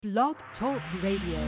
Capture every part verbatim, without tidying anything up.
Blog Talk Radio.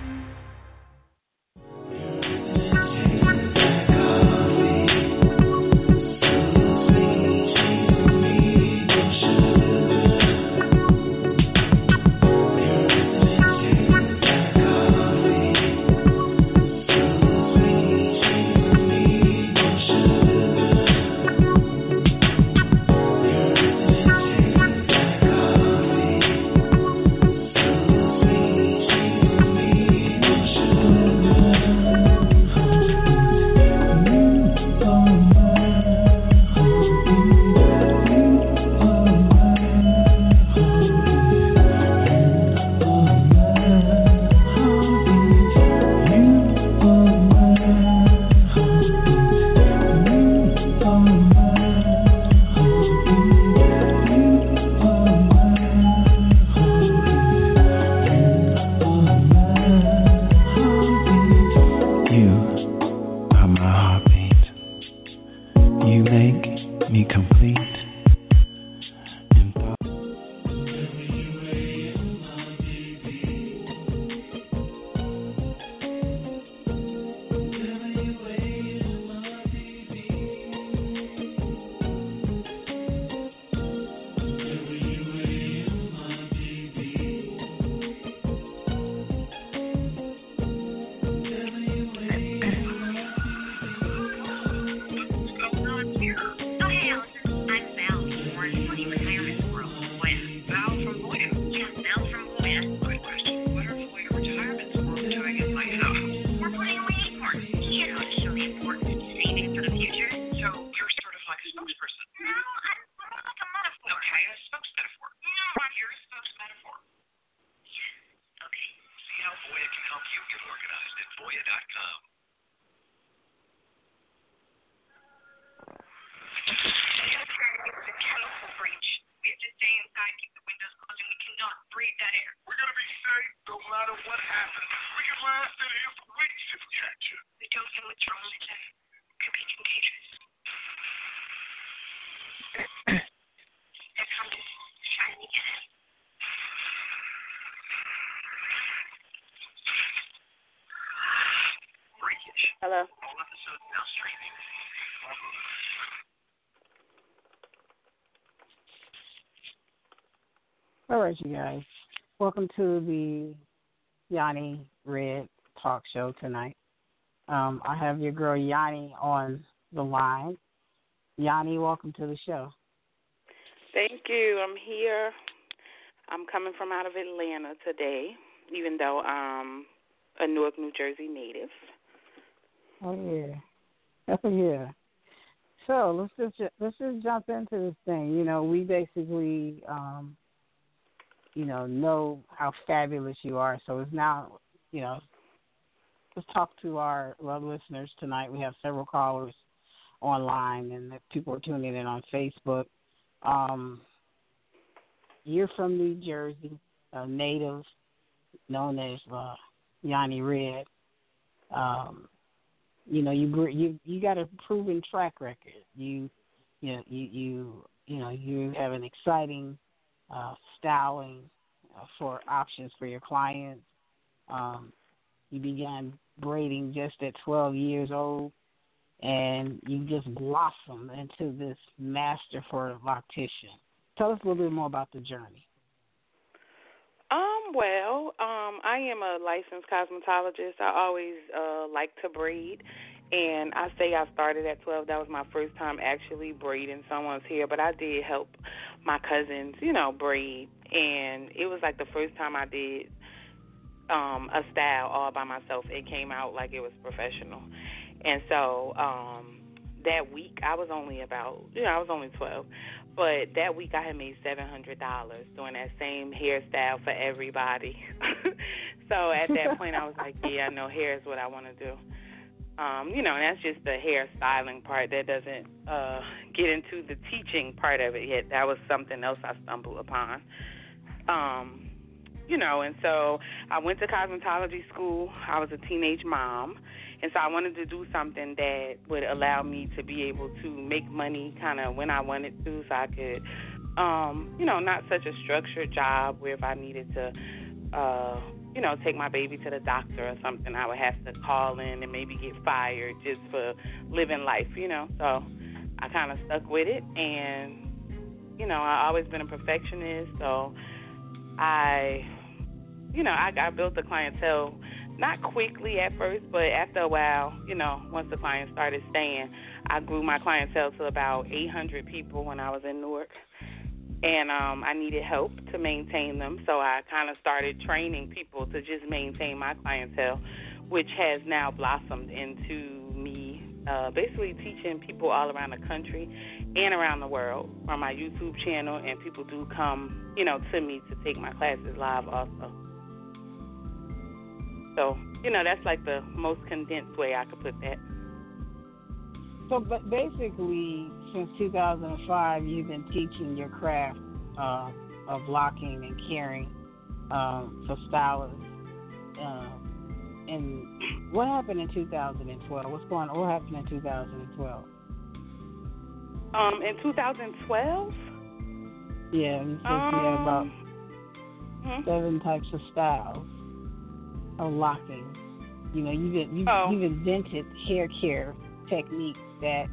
Hello. All right, you guys. Welcome to the Yanni Red Talk Show tonight. Um, I have your girl Yanni on the line. Yanni, welcome to the show. Thank you. I'm here. I'm coming from out of Atlanta today, even though I'm a Newark, New Jersey native. Oh yeah, oh yeah. So let's just let's just jump into this thing. You know, we basically, um, you know, know how fabulous you are. So it's now, you know, let's talk to our well, listeners tonight. We have several callers online, and people are tuning in on Facebook. Um, you're from New Jersey, a native, known as uh, Yanni Red. Um, You know, you you you got a proven track record. You you know, you you you know you have an exciting uh, styling uh, for options for your clients. Um, you began braiding just at twelve years old, and you just blossomed into this master for loctician. Tell us a little bit more about the journey. Um, well, um, I am a licensed cosmetologist. I always uh, like to braid, and I say I started at twelve. That was my first time actually braiding someone's hair, but I did help my cousins, you know, braid, and it was like the first time I did um, a style all by myself. It came out like it was professional, and so um, that week I was only about, you know, I was only twelve. But that week I had made seven hundred dollars doing that same hairstyle for everybody. So at that point I was like, yeah, I know hair is what I want to do. Um, you know, and that's just the hair styling part. That doesn't uh, get into the teaching part of it yet. That was something else I stumbled upon. Um, you know, and so I went to cosmetology school. I was a teenage mom. And so I wanted to do something that would allow me to be able to make money kind of when I wanted to, so I could, um, you know, not such a structured job where if I needed to uh, you know, take my baby to the doctor or something, I would have to call in and maybe get fired just for living life, you know. So I kind of stuck with it, and, you know, I've always been a perfectionist, so I, you know, I, I built the clientele not quickly at first, but after a while, you know, once the clients started staying, I grew my clientele to about eight hundred people when I was in Newark. And um, I needed help to maintain them, so I kind of started training people to just maintain my clientele, which has now blossomed into me uh, basically teaching people all around the country and around the world on my YouTube channel, and people do come, you know, to me to take my classes live also. So, you know, that's like the most condensed way I could put that. So, but basically, since two thousand five, you've been teaching your craft uh, of locking and caring um, for stylists. Uh, and what happened in two thousand twelve? What's going on? What happened in two thousand twelve? Um, in two thousand twelve? Yeah, you said um, you had about hmm? seven types of styles of locking. You know, you've you've, oh. you've invented hair care techniques that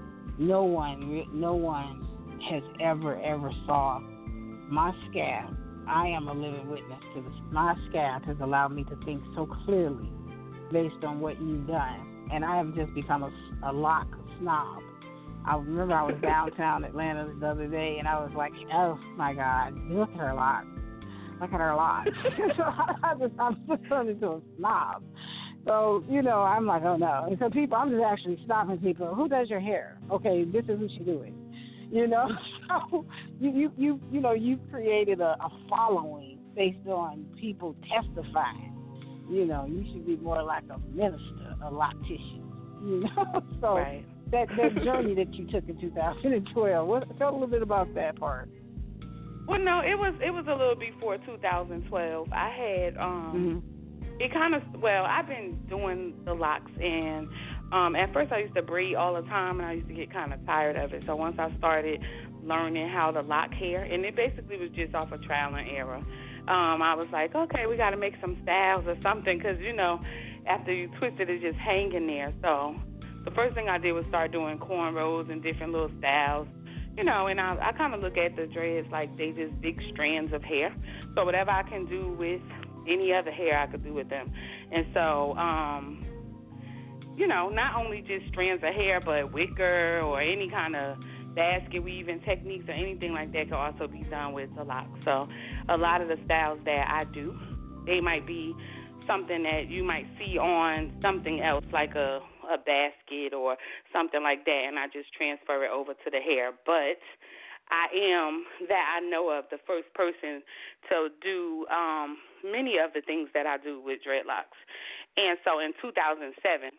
no one, no one has ever, ever saw. My scalp, I am a living witness to this. My scalp has allowed me to think so clearly based on what you've done. And I have just become a, a lock snob. I remember I was downtown Atlanta the other day, and I was like, oh, my God, look at her lock. Look at her lock. So I just, I'm just turned into a snob. So, you know, I'm like, oh, no. And so people, I'm just actually stopping people. Who does your hair? Okay, this is who she do it. You know, so you, you, you, you know, you've created a, a following based on people testifying. You know, you should be more like a minister, a loctician, you know. So right. that, that journey that you took in two thousand twelve, what, tell a little bit about that part. Well, no, it was it was a little before two thousand twelve. I had, um, mm-hmm. it kind of, well, I've been doing the locks, and um, at first I used to braid all the time, and I used to get kind of tired of it. So once I started learning how to lock hair, and it basically was just off of trial and error, um, I was like, okay, we got to make some styles or something, because, you know, after you twist it, it's just hanging there. So the first thing I did was start doing cornrows and different little styles. You know, and I, I kind of look at the dreads like they just big strands of hair. So whatever I can do with any other hair, I could do with them. And so, um, you know, not only just strands of hair, but wicker or any kind of basket weaving techniques or anything like that could also be done with the lock. So a lot of the styles that I do, they might be something that you might see on something else, like a a basket or something like that, and I just transfer it over to the hair. But I am, that I know of, the first person to do um, many of the things that I do with dreadlocks. And so in two thousand seven,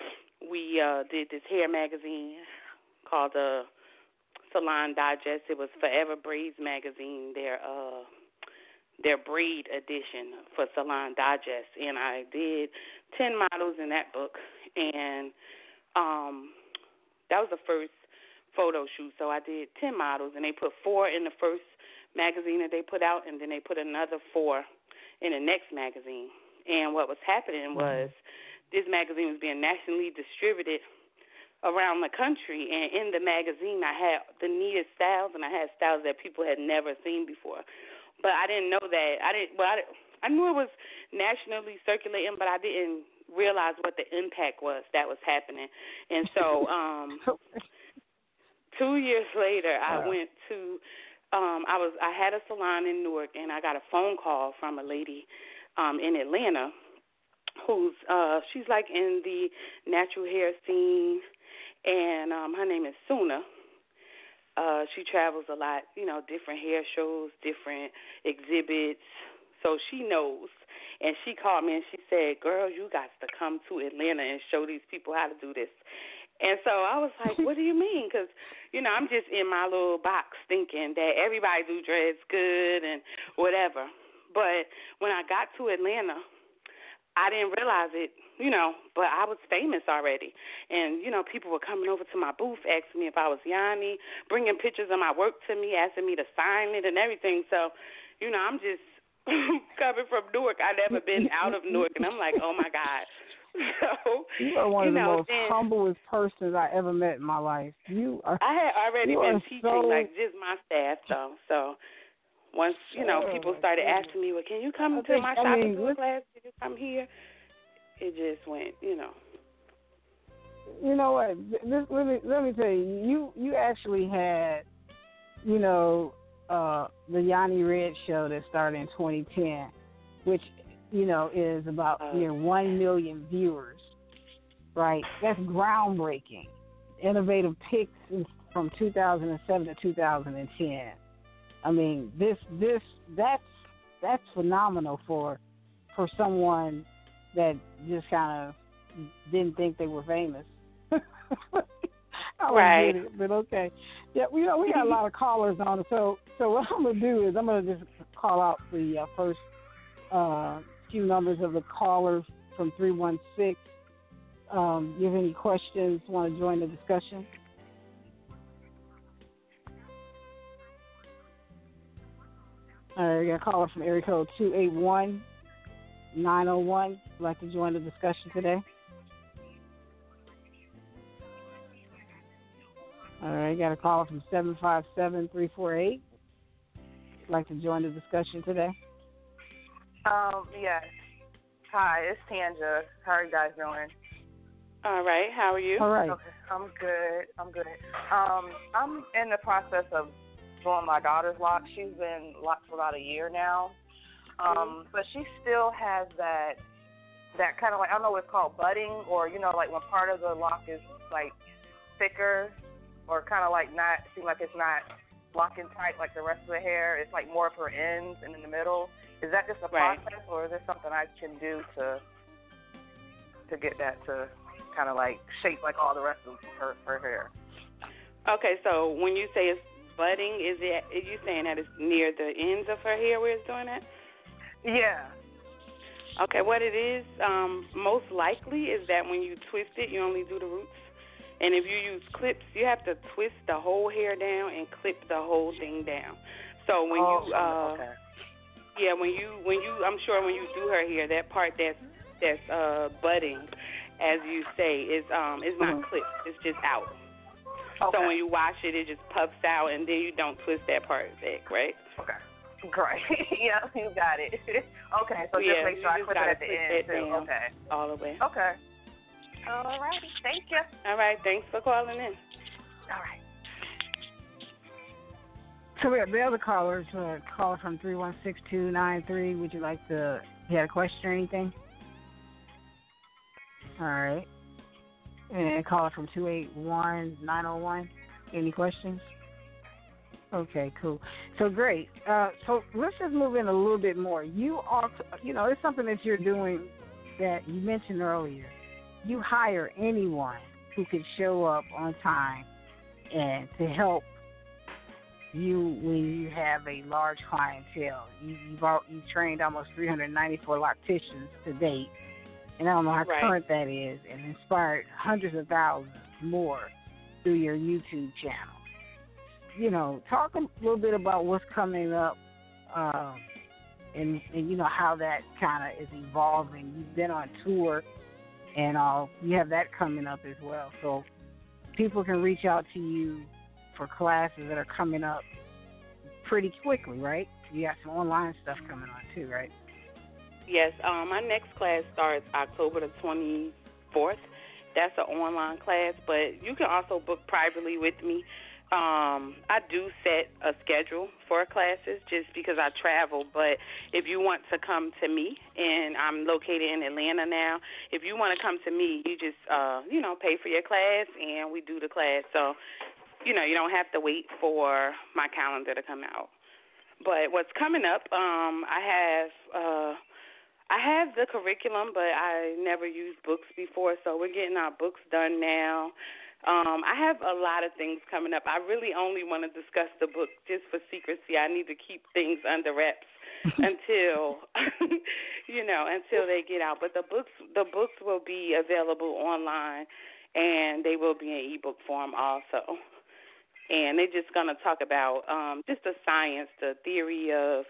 we uh, did this hair magazine called the Salon Digest. It was Forever Braids magazine, their uh, their braid edition for Salon Digest, and I did ten models in that book. And um, that was the first photo shoot. So I did ten models, and they put four in the first magazine that they put out, and then they put another four in the next magazine. And what was happening was this magazine was being nationally distributed around the country, and in the magazine I had the neatest styles, and I had styles that people had never seen before. But I didn't know that. I didn't. Well, I, I knew it was nationally circulating, but I didn't realize what the impact was that was happening. And so um, two years later, I wow. went to, um, I was, I had a salon in Newark, and I got a phone call from a lady um, in Atlanta who's, uh, she's like in the natural hair scene, and um, her name is Suna. Uh, she travels a lot, you know, different hair shows, different exhibits, so she knows. And she called me and she said, girl, you got to come to Atlanta and show these people how to do this. And so I was like, what do you mean? Because, you know, I'm just in my little box thinking that everybody do dreads good and whatever. But when I got to Atlanta, I didn't realize it, you know, but I was famous already. And, you know, people were coming over to my booth asking me if I was Yanni, bringing pictures of my work to me, asking me to sign it and everything. So, you know, I'm just coming from Newark. I never been out of Newark, and I'm like, oh my God. So you are one you of the know, most then, humblest persons I ever met in my life. You are. I had already you been are teaching so, like just my staff though. So once you know oh, people started asking me, well, can you come I to think, my I shop mean, and do a let's- class? Can you come here? It just went, you know. You know what? This, let me let me tell you. You you actually had, you know, uh, the Yanni Red show that started in twenty ten, which you know is about Uh, near one million viewers. Right? That's groundbreaking. Innovative picks from two thousand seven to two thousand ten. I mean, this this that's that's phenomenal for for someone that just kind of didn't think they were famous. I right. Get it, but okay. Yeah, you know, we got a lot of callers on it. So, so what I'm gonna do is I'm gonna just call out the uh, first uh, few numbers of the callers from three one six. Um, you have any questions? Want to join the discussion? All right, we got a caller from area code two eight one nine oh one. Would like to join the discussion today? All right, got a caller from seven five seven three four eight. Would like to join the discussion today? Um, yes. Hi, it's Tanja. How are you guys doing? All right. How are you? All right. Okay, I'm good. I'm good. Um, I'm in the process of doing my daughter's lock. She's been locked for about a year now. Um, Mm-hmm. but she still has that that kind of like, I don't know what it's called, budding, or, you know, like when part of the lock is like thicker or kind of like not, seem like it's not locking tight like the rest of the hair. It's like more of her ends and in the middle. Is that just a Right. process, or is there something I can do to to get that to kind of like shape like all the rest of her, her hair? Okay, so when you say it's budding, is it? Are you saying that it's near the ends of her hair where it's doing that? Yeah. Okay, what it is, um, most likely is that when you twist it, you only do the roots. And if you use clips, you have to twist the whole hair down and clip the whole thing down. So when oh, you, uh, okay. yeah, when you, when you, I'm sure when you do her hair, that part that's that's uh, budding, as you say, is um, is not Mhm. clipped. It's just out. Okay. So when you wash it, it just puffs out, and then you don't twist that part back, right? Okay. Great. Yeah, you got it. Okay, so yeah, just make sure I you just clip it gotta at the clip end, that too. down Okay. all the way. Okay. All right. Thank you. All right, thanks for calling in. All right. So we have the other callers. Uh, caller from three one six two nine three. Would you like to? You had a question or anything? All right. And caller from two eight one nine oh one. Any questions? Okay, cool. So great. Uh, so let's just move in a little bit more. You are, you know, it's something that you're doing that you mentioned earlier. You hire anyone who could show up on time and to help you when you have a large clientele. You, you've all, you've trained almost three hundred ninety-four locticians to date, and I don't know how Right. current that is, and inspired hundreds of thousands more through your YouTube channel. You know, talk a little bit about what's coming up, um, and and you know how that kind of is evolving. You've been on tour, and all you have that coming up as well. So people can reach out to you for classes that are coming up pretty quickly, right? You got some online stuff coming on too, right? Yes, um, my next class starts October the twenty-fourth. That's an online class, but you can also book privately with me. Um, I do set a schedule for classes just because I travel, but if you want to come to me, and I'm located in Atlanta now, if you want to come to me, you just, uh, you know, pay for your class, and we do the class. So, you know, you don't have to wait for my calendar to come out. But what's coming up, um, I have uh, I have the curriculum, but I never used books before, so we're getting our books done now. Um, I have a lot of things coming up. I really only want to discuss the book just for secrecy. I need to keep things under wraps until, you know, until they get out. But the books, the books will be available online, and they will be in ebook form also. And they're just going to talk about um, just the science, the theory of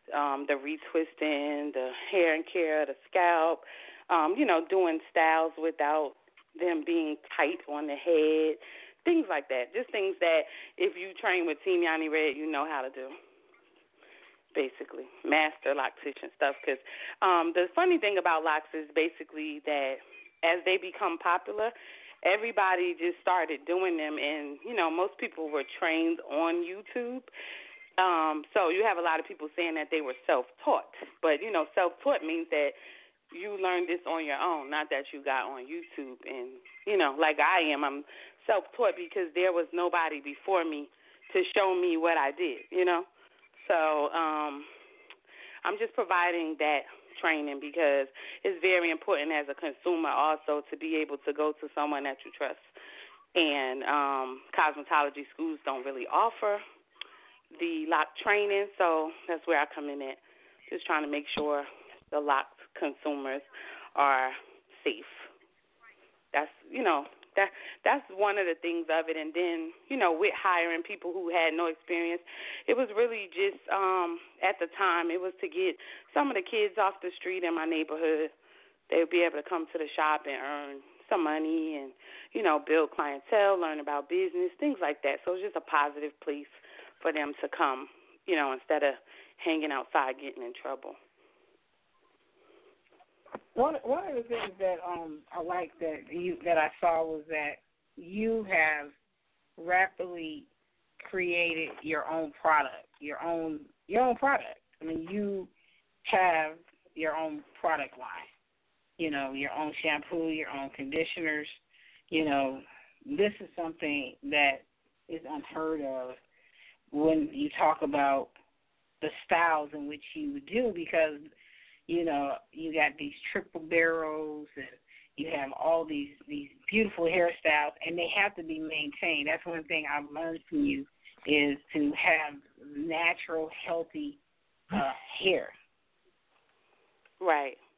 um, the retwisting, the hair and care, the scalp, um, you know, doing styles without them being tight on the head, things like that. Just things that if you train with Team Yanni Red, you know how to do, basically. Master loctician stuff. Because um, the funny thing about locks is basically that as they become popular, everybody just started doing them, and, you know, most people were trained on YouTube. Um, so you have a lot of people saying that they were self-taught. But, you know, self-taught means that you learned this on your own, not that you got on YouTube. And, you know, like I am, I'm self-taught because there was nobody before me to show me what I did, you know. So um, I'm just providing that training because it's very important as a consumer also to be able to go to someone that you trust. And um, cosmetology schools don't really offer the lock training, so that's where I come in at, just trying to make sure the locked consumers are safe. That's, you know, that that's one of the things of it. And then, you know, with hiring people who had no experience, it was really just, um, at the time, it was to get some of the kids off the street in my neighborhood. They would be able to come to the shop and earn some money and, you know, build clientele, learn about business, things like that. So it's just a positive place for them to come, you know, instead of hanging outside getting in trouble. One one of the things that um I like that you that I saw was that you have rapidly created your own product, your own your own product. I mean, you have your own product line. You know, your own shampoo, your own conditioners. You know, this is something that is unheard of when you talk about the styles in which you do, because, you know, you got these triple barrels and you have all these, these beautiful hairstyles, and they have to be maintained. That's one thing I've learned from you is to have natural, healthy uh, hair. Right.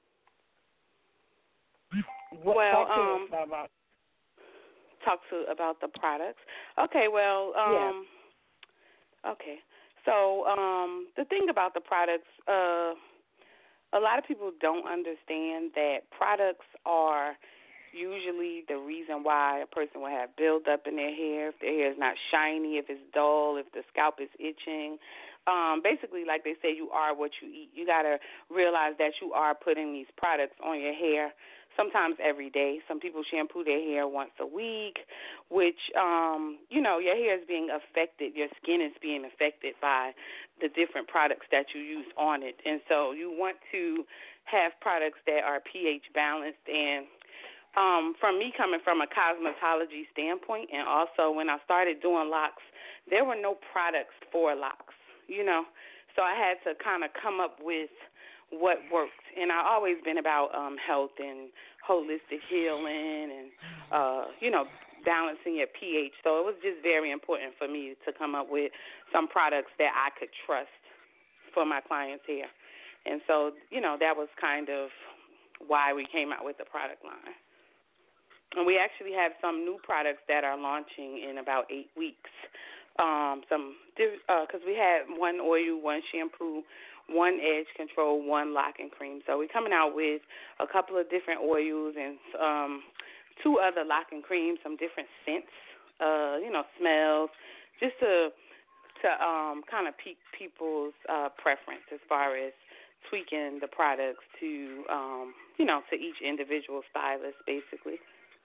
What, well, talk to um, us about talk to about the products. Okay, well, um, yeah. Okay. So um, the thing about the products, uh, a lot of people don't understand that products are usually the reason why a person will have buildup in their hair, if their hair is not shiny, if it's dull, if the scalp is itching. Um, basically, like they say, you are what you eat. You got to realize that you are putting these products on your hair sometimes every day. Some people shampoo their hair once a week, which, um, you know, your hair is being affected, your skin is being affected by the different products that you use on it. And so you want to have products that are pH balanced. And um, from me coming from a cosmetology standpoint, and also when I started doing locks, there were no products for locks, you know. So I had to kind of come up with what worked. And I've always been about um, health and holistic healing and, uh, you know, balancing your pH. So it was just very important for me to come up with some products that I could trust for my clients' hair. And so, you know, that was kind of why we came out with the product line. And we actually have some new products that are launching in about eight weeks. Um, some because uh, we had one oil, one shampoo, one edge control, one locking cream. So we're coming out with a couple of different oils and um, two other locking creams, some different scents, uh, you know, smells, just to to um, kind of pique people's uh, preference as far as tweaking the products to, um, you know, to each individual stylist, basically.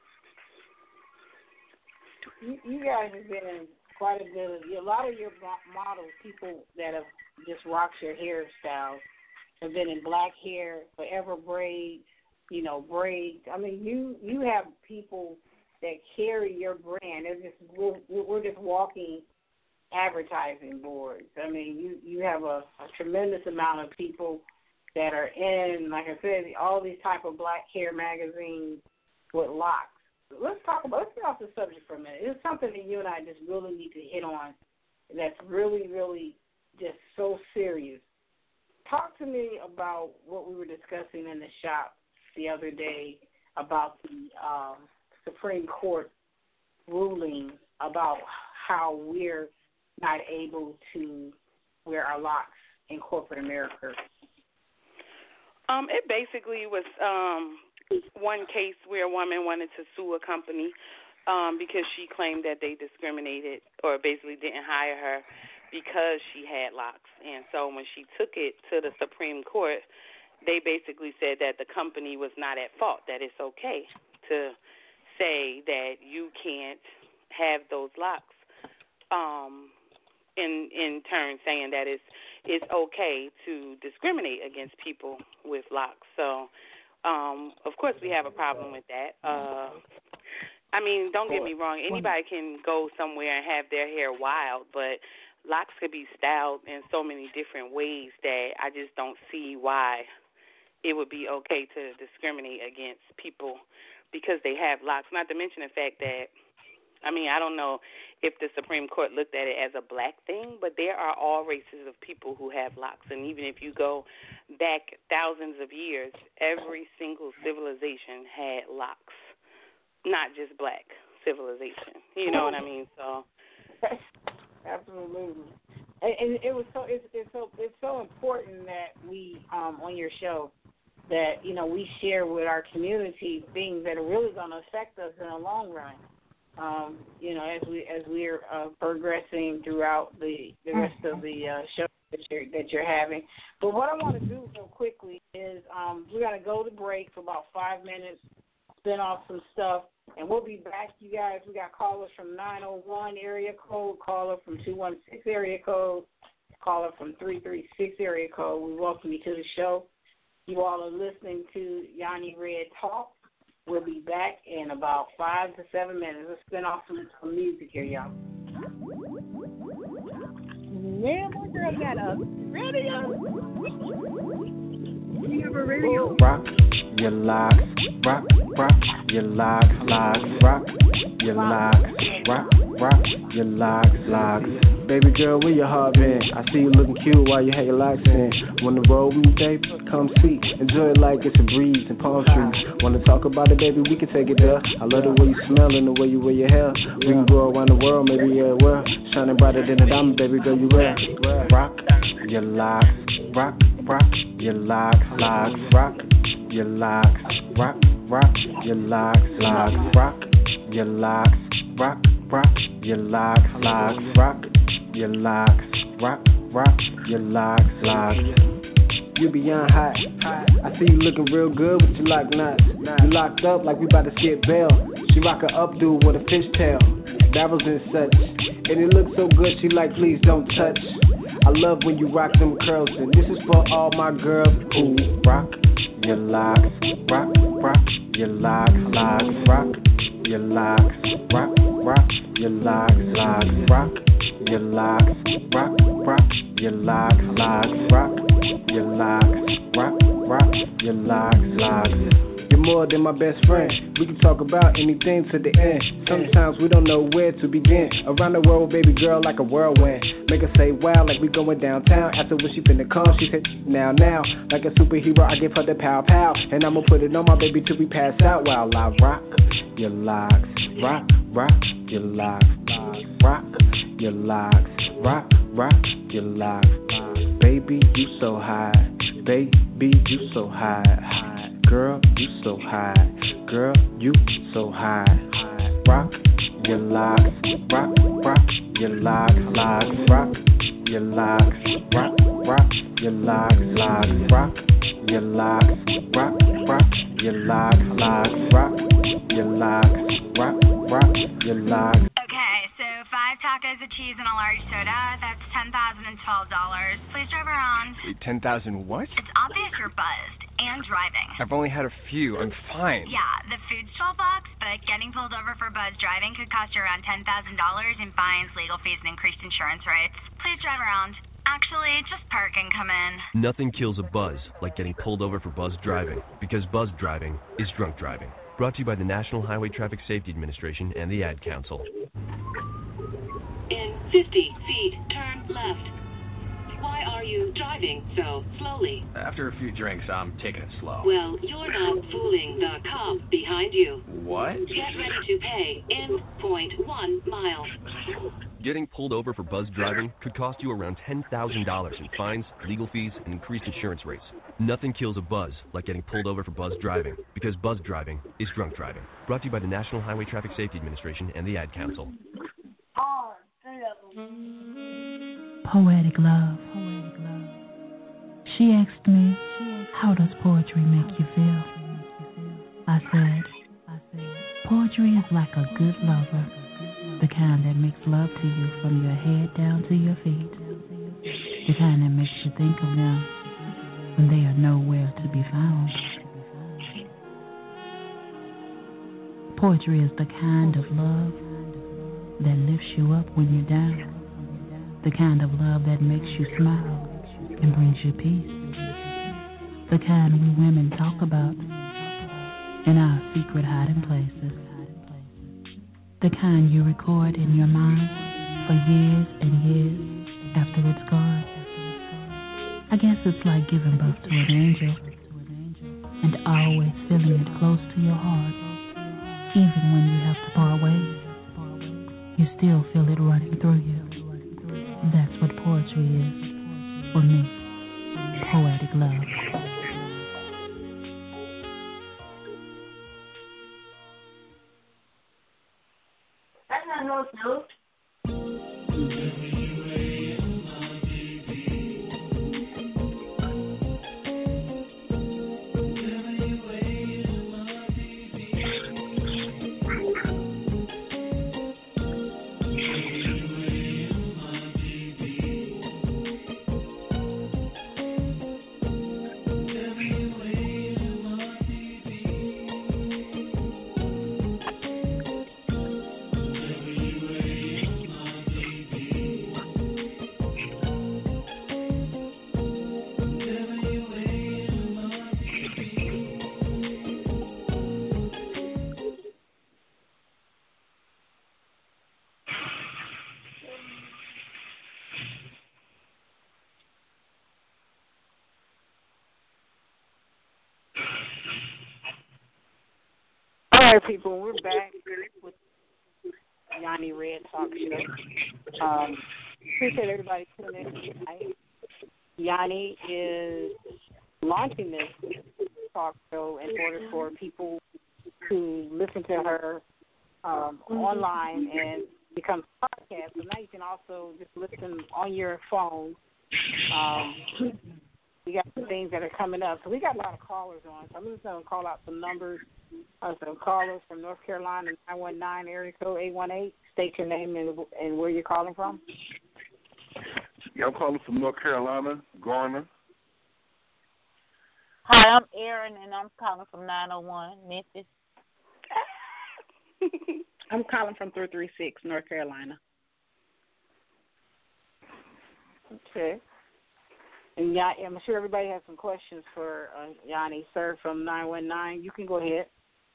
You, you guys have been in quite a bit of, a lot of your models, people that have just rocked your hairstyles, have been in black hair, forever braids, you know, braids. I mean, you you have people that carry your brand. They're just, we're, we're just walking advertising boards. I mean, you, you have a, a tremendous amount of people that are in, like I said, all these type of black hair magazines with locks. Let's talk about, let's get off the subject for a minute. It's something that you and I just really need to hit on that's really, really just so serious. Talk to me about what we were discussing in the shop the other day about the um, Supreme Court ruling about how we're not able to wear our locks in corporate America? Um, it basically was um, one case where a woman wanted to sue a company um, because she claimed that they discriminated or basically didn't hire her because she had locks. And so when she took it to the Supreme Court, they basically said that the company was not at fault, that it's okay to say that you can't have those locks. Um, in in turn, saying that it's it's okay to discriminate against people with locks. So, um, of course, we have a problem with that. Uh, I mean, don't get me wrong. Anybody can go somewhere and have their hair wild, but locks could be styled in so many different ways that I just don't see why it would be okay to discriminate against people because they have locks. Not to mention the fact that, I mean, I don't know if the Supreme Court looked at it as a black thing, but there are all races of people who have locks. And even if you go back thousands of years, every single civilization had locks, not just black civilization. You know what I mean? So, absolutely. And, and it was so it's, it's so it's so important that we um, on your show that you know we share with our community things that are really going to affect us in the long run. Um, you know, as we as we're uh, progressing throughout the, the rest of the uh, show that you're that you're having. But what I want to do real quickly is um, we're gonna go to break for about five minutes, spin off some stuff, and we'll be back, you guys. We got callers from nine oh one area code, caller from two one six area code, caller from three three six area code. We welcome you to the show. You all are listening to Yanni Red Talk. We'll be back in about five to seven minutes. Let's spin off some, some music here, y'all. Man, my girl got a radio. We have a radio. Rock your locks, rock, rock your locks, locks, rock your locks, rock, rock your locks, locks. Baby girl, where your heart been? I see you looking cute while you have your locks in. Wanna roll with me, baby? Come see. Enjoy it like it's a breeze in palm trees. Wanna talk about it, baby? We can take it there. I love the way you smell and the way you wear your hair. We can go around the world, maybe yeah, well. Shining brighter than a diamond, baby girl, you wear. Rock your locks, rock, rock your locks, locks, rock your locks, rock, rock your locks, locks, rock your locks, rock, rock your locks, locks, rock your locks, rock, rock your locks, locks. You beyond hot. I see you looking real good with your lock knots. You locked up like we about to skip bail. She rock a updo with a fishtail, dabbles and such, and it looks so good. She like, please don't touch. I love when you rock them curls, and this is for all my girls who rock your locks, rock, rock your locks, locks, rock your locks, rock, rock your locks, locks, rock your locks, rock, rock your locks, locks, rock your locks, rock, rock your locks, locks. You're more than my best friend. We can talk about anything to the end. Sometimes we don't know where to begin. Around the world, baby girl, like a whirlwind. Make her say wow, like we going downtown. After when she finna come, she said now, now. Like a superhero, I give her the pow pow. And I'ma put it on my baby till we pass out while I rock your locks, rock, rock your locks, rock your locks, rock, rock your locks. Baby, you so high. Baby, you so high. Girl, you so high. Girl, you so high. Rock your locks, rock, rock your locks, locks, rock your locks, rock, rock your locks, locks, rock your locks, rock, rock your locks, locks, rock your locks, rock, rock your locks. Okay, so five tacos of cheese and a large soda. That's ten thousand and twelve dollars. Please drive around. Wait, ten thousand what? It's obvious you're buzzed and driving. I've only had a few. I'm fine. Yeah, the food's twelve bucks, but getting pulled over for buzz driving could cost you around ten thousand dollars in fines, legal fees, and increased insurance rates. Please drive around. Actually, just park and come in. Nothing kills a buzz like getting pulled over for buzz driving, because buzz driving is drunk driving. Brought to you by the National Highway Traffic Safety Administration and the Ad Council. In fifty feet, turn left. Why are are you driving so slowly? After a few drinks, I'm taking it slow. Well, you're not fooling the cop behind you. What? Get ready to pay in point one miles. Getting pulled over for buzz driving could cost you around ten thousand dollars in fines, legal fees, and increased insurance rates. Nothing kills a buzz like getting pulled over for buzz driving, because buzz driving is drunk driving. Brought to you by the National Highway Traffic Safety Administration and the Ad Council. Poetic love. She asked me, how does poetry make you feel? I said, poetry is like a good lover, the kind that makes love to you from your head down to your feet, the kind that makes you think of them when they are nowhere to be found. Poetry is the kind of love that lifts you up when you're down, the kind of love that makes you smile and brings you peace, the kind we women talk about in our secret hiding places, the kind you record in your mind for years and years after it's gone. I guess it's like giving birth to an angel and always feeling it close to your heart. Even when you have to part ways, you still feel it running through you. That's what poetry is for me. Poetic love. That's not no Snoop. All right, people, we're back with Yanni Red Talk Show. Um, appreciate everybody tuning in tonight. Yanni is launching this talk show in order for people to listen to her um, online and become podcasts. So now you can also just listen on your phone. Um, we got some things that are coming up. So we got a lot of callers on. So I'm just going to call out some numbers. Uh, some callers from North Carolina, nine one nine, area code eight one eight. State your name and, and where you're calling from. Yeah, I'm calling from North Carolina, Garner. Hi, I'm Erin, and I'm calling from nine oh one, Memphis. I'm calling from three three six, North Carolina. Okay. And yeah, I'm sure everybody has some questions for uh, Yanni, sir, from nine one nine. You can go ahead.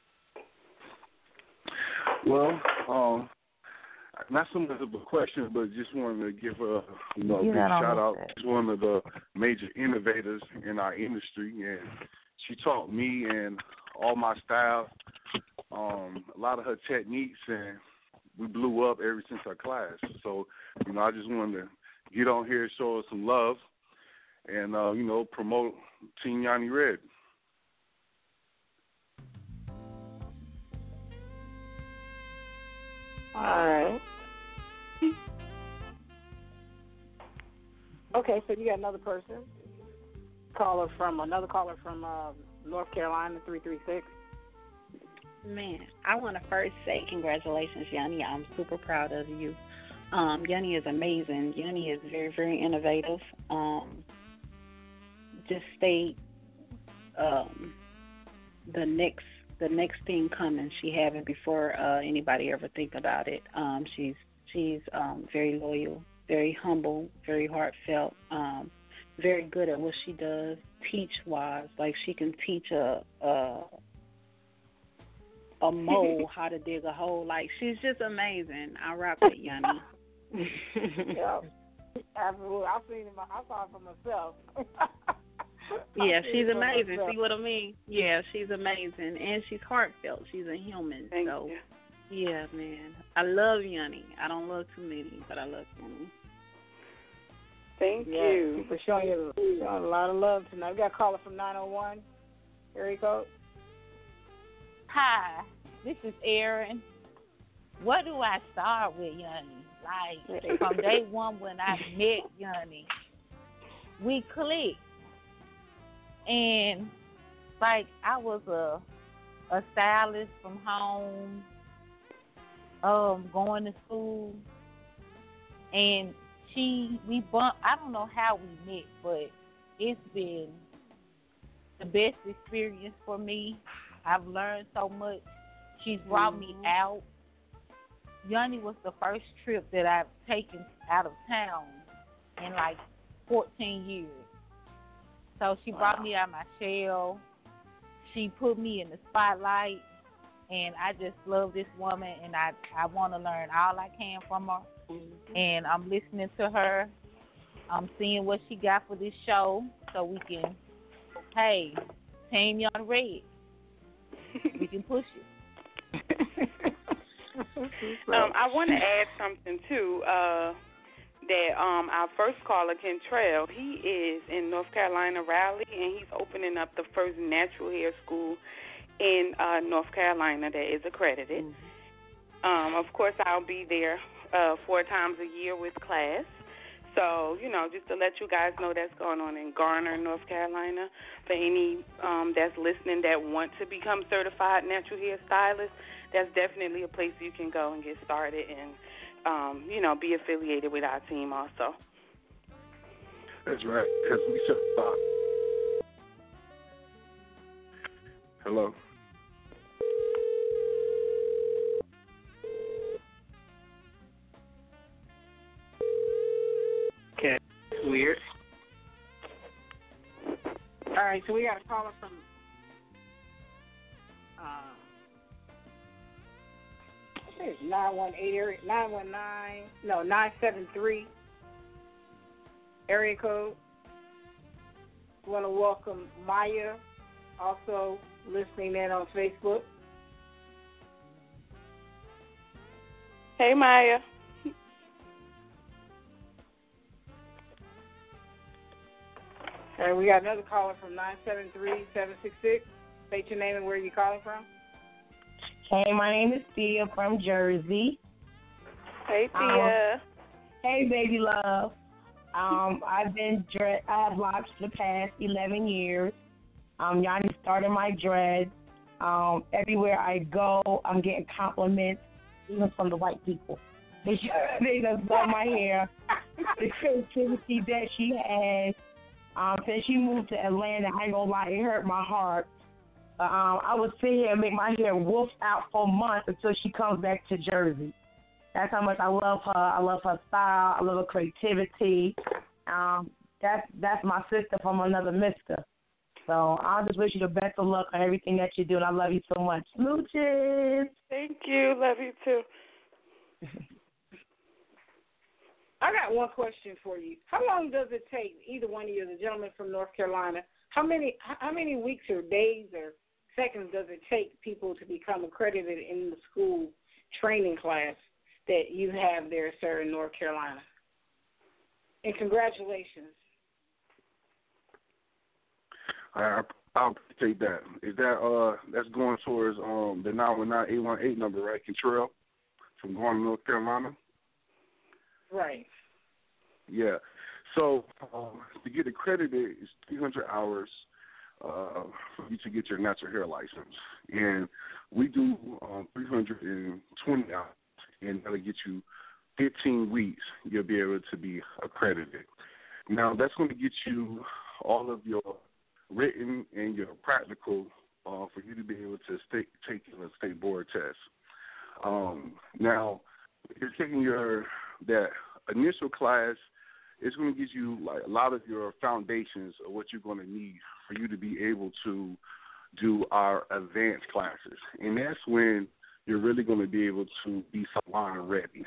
Well, um, not so much of a question, but just wanted to give a you know, big shout out to one of the major innovators in our industry, and she taught me and all my staff um, a lot of her techniques, and we blew up ever since our class. So, you know, I just wanted to get on here and show her some love, and uh, you know, promote Team Yanni Red. All right. Okay, so you got another person, caller from another caller from uh, North Carolina, three three six. Man, I want to first say congratulations, Yanni. I'm super proud of you. Um, Yanni is amazing. Yanni is very, very innovative. Um, just stay um, the next the next thing coming. She have it before uh, anybody ever think about it. Um, she's she's um, very loyal, very humble, very heartfelt, um, very good at what she does, teach wise. Like she can teach a a, a mole how to dig a hole. Like she's just amazing. I rock with Yanni. Yeah. Absolutely. I've seen it. I saw it for myself. Yeah, she's amazing. See what I mean? Yeah, she's amazing, and she's heartfelt. She's a human. Thank so, you. yeah, man. I love Yanni. I don't love too many, but I love Yanni. Thank yeah, you. People showing you showing a lot of love tonight. We got a caller from nine oh one. Area code. Hi, this is Erin. Where do I start with Yanni? Like, from day one when I met Yanni, we clicked. And, like, I was a a stylist from home, um, going to school. And she, we bumped, I don't know how we met, but it's been the best experience for me. I've learned so much. She's brought mm-hmm. me out. Yanni was the first trip that I've taken out of town in like fourteen years. So she wow. brought me out of my shell. She put me in the spotlight, and I just love this woman, and I, I want to learn all I can from her. Mm-hmm. And I'm listening to her. I'm seeing what she got for this show so we can, hey, Team Young Red. We can push it. um, I want to add something, too, uh, that um, our first caller, Kentrell, he is in North Carolina, Raleigh, and he's opening up the first natural hair school in uh, North Carolina that is accredited. Mm-hmm. Um, of course, I'll be there uh, four times a year with class. So, you know, just to let you guys know that's going on in Garner, North Carolina. For any um, that's listening that want to become certified natural hair stylists, that's definitely a place you can go and get started and, um, you know, be affiliated with our team also. That's right. Because we should stop. Hello. Okay. Weird. All right, so we got a caller from uh, it's nine one eight area nine one nine no nine seven three area code. We want to welcome Maya, also listening in on Facebook. Hey, Maya. And we got another caller from nine seven three seven six six. State your name and where you're calling from. Hey, my name is Thea from Jersey. Hey, Thea. Um, hey, baby love. Um, I've been dread. I have locks for the past eleven years. Um, Yanni started my dreads. Um, everywhere I go, I'm getting compliments, even from the white people. They just, they just love my hair. The creativity that she has. Um, since she moved to Atlanta, I ain't gonna lie, it hurt my heart. Uh, um, I would sit here and make my hair wolf out for months until she comes back to Jersey. That's how much I love her. I love her style. I love her creativity. Um, that's that's my sister from another mister. So I just wish you the best of luck on everything that you do, and I love you so much. Smooches. Thank you. Love you too. I got one question for you. How long does it take, either one of you, the gentleman from North Carolina, how many how many weeks or days or seconds does it take people to become accredited in the school training class that you have there, sir, in North Carolina? And congratulations. I I'll take that. Is that uh that's going towards um the nine one nine eight one eight number, right? Contrell from going to North Carolina. Right. Yeah. So um, to get accredited is three hundred hours uh, for you to get your natural hair license, and we do um, three hundred twenty hours, and that'll get you fifteen weeks. You'll be able to be accredited. Now that's going to get you all of your written and your practical uh, for you to be able to state, take a state board test. Um, now, if you're taking your that initial class, it's going to give you like a lot of your foundations of what you're going to need for you to be able to do our advanced classes, and that's when you're really going to be able to be salon ready.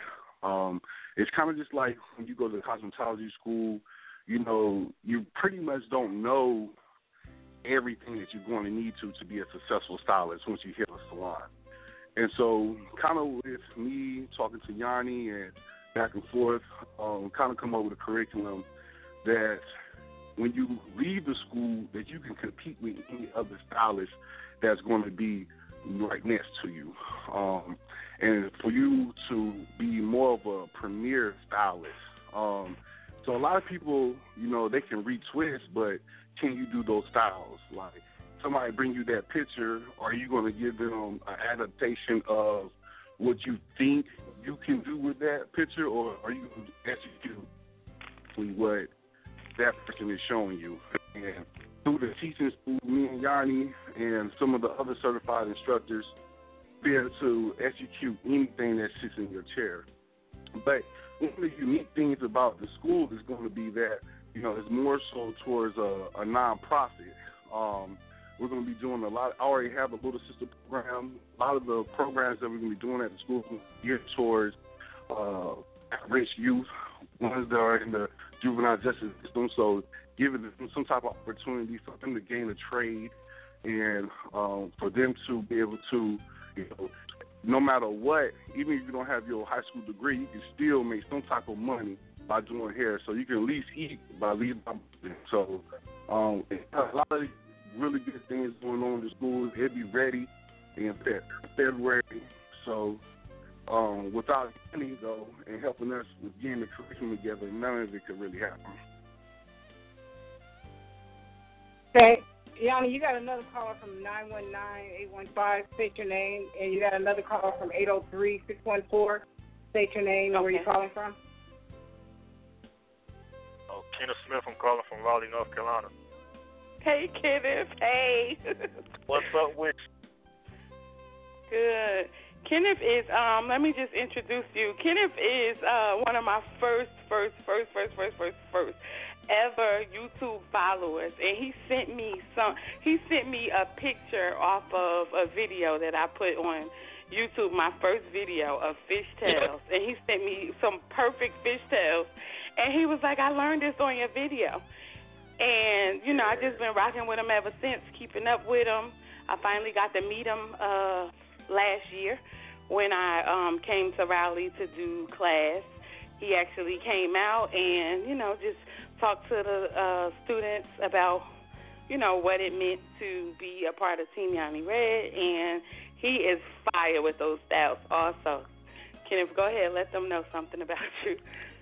Um, it's kind of just like when you go to cosmetology school, you know, you pretty much don't know everything that you're going to need to to be a successful stylist once you hit a salon. And so kind of with me talking to Yanni and back and forth, um, kind of come up with a curriculum that when you leave the school that you can compete with any other stylist that's going to be right next to you. Um, and for you to be more of a premier stylist. Um, so a lot of people, you know, they can retwist, but can you do those styles? Like somebody bring you that picture, are you going to give them an adaptation of what you think you can do with that picture, or are you going to execute what that person is showing you? And through the teaching school, me and Yanni and some of the other certified instructors be able to execute anything that sits in your chair. But one of the unique things about the school is going to be that, you know, it's more so towards a, a non-profit. Um, we're going to be doing a lot. I already have a little sister program. A lot of the programs that we're going to be doing at the school are geared towards uh, at-risk youth, ones that are in the juvenile justice system. So giving them some type of opportunity for them to gain a trade and um, for them to be able to, you know, no matter what, even if you don't have your high school degree, you can still make some type of money by doing hair. So you can at least eat by leaving. So um, a lot of really good things going on in the schools. It'll be ready in February. So um, without any, though, and helping us with getting the curriculum together, none of it could really happen. Okay. Yanni, you got another caller from nine one nine, eight one five. State your name. And you got another caller from eight oh three, six one four. State your name and okay. Where you're calling from. Oh, Kenneth Smith. I'm calling from Raleigh, North Carolina. Hey, Kenneth. Hey. What's up with you? Good. Kenneth is, um, let me just introduce you. Kenneth is uh, one of my first, first, first, first, first, first, first ever YouTube followers, and he sent me some. He sent me a picture off of a video that I put on YouTube, my first video of fishtails, and he sent me some perfect fishtails, and he was like, "I learned this on your video," and you know, I just been rocking with him ever since, keeping up with him. I finally got to meet him uh, last year when I um, came to Raleigh to do class. He actually came out and you know just talk to the uh, students about, you know, what it meant to be a part of Team Yanni Red, and he is fire with those styles also. Kenneth, go ahead, let them know something about you.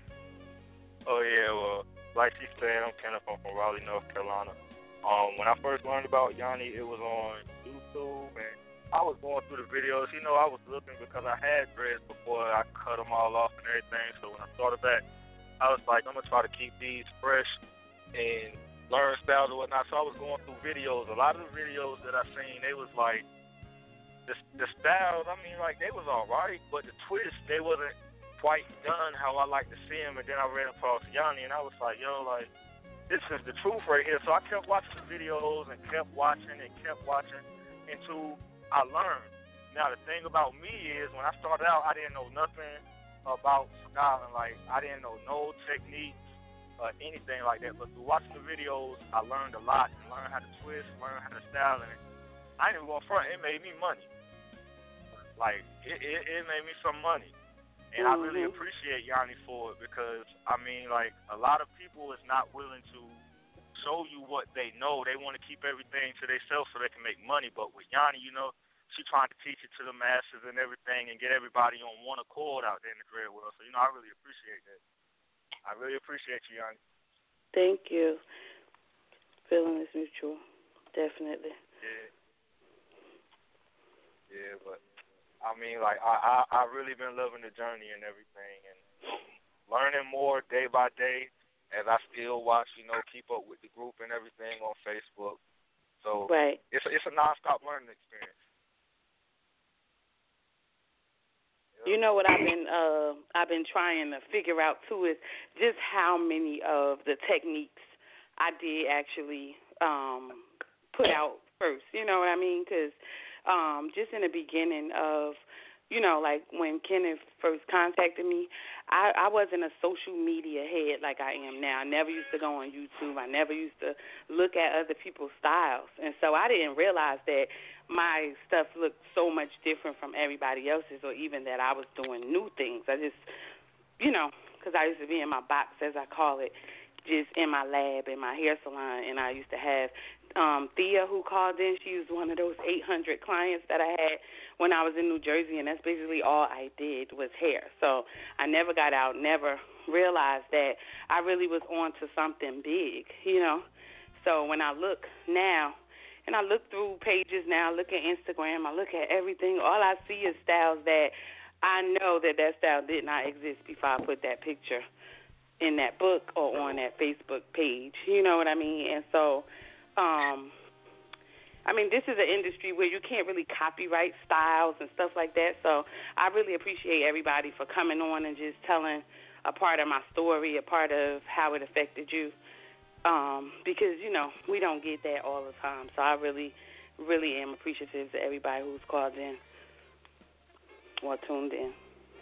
Oh, yeah, well, like she said, I'm Kenneth. I'm from Raleigh, North Carolina. Um, when I first learned about Yanni, it was on YouTube, and I was going through the videos. You know, I was looking because I had dreads before I cut them all off and everything, so when I started back, I was like, I'm going to try to keep these fresh and learn styles and whatnot. So I was going through videos. A lot of the videos that I seen, they was like, the, the styles, I mean, like, they was all right, but the twists, they wasn't quite done how I like to see them. And then I ran across Yanni, and I was like, yo, like, this is the truth right here. So I kept watching the videos and kept watching and kept watching until I learned. Now, the thing about me is when I started out, I didn't know nothing about styling. Like, I didn't know no techniques or anything like that. But through watching the videos, I learned a lot and learned how to twist, learned how to style. And I ain't even going front. It made me money. Like, it, it, it made me some money. And mm-hmm. I really appreciate Yanni for it because, I mean, like, a lot of people is not willing to show you what they know. They want to keep everything to themselves so they can make money. But with Yanni, you know, she trying to teach it to the masses and everything and get everybody on one accord out there in the dread world. So, you know, I really appreciate that. I really appreciate you, Yanni. Thank you. Feeling is mutual. Definitely. Yeah. Yeah, but, I mean, like, I, I, I really been loving the journey and everything and learning more day by day as I still watch, you know, keep up with the group and everything on Facebook. So, right. it's a, it's a nonstop learning experience. You know what I've been uh, I've been trying to figure out too is just how many of the techniques I did actually um, put out first. You know what I mean? Because um, just in the beginning of you know, like when Kenneth first contacted me, I, I wasn't a social media head like I am now. I never used to go on YouTube. I never used to look at other people's styles. And so I didn't realize that my stuff looked so much different from everybody else's, or even that I was doing new things. I just, you know, because I used to be in my box, as I call it, just in my lab, in my hair salon, and I used to have um, Thea, who called in. She was one of those eight hundred clients that I had when I was in New Jersey, and that's basically all I did was hair. So I never got out, never realized that I really was on to something big, you know. So when I look now, and I look through pages now, I look at Instagram, I look at everything, all I see is styles that I know that that style did not exist before I put that picture in that book or on that Facebook page. You know what I mean? And so, um, I mean, this is an industry where you can't really copyright styles and stuff like that. So I really appreciate everybody for coming on and just telling a part of my story, a part of how it affected you, um, because, you know, we don't get that all the time. So I really, really am appreciative to everybody who's called in or tuned in.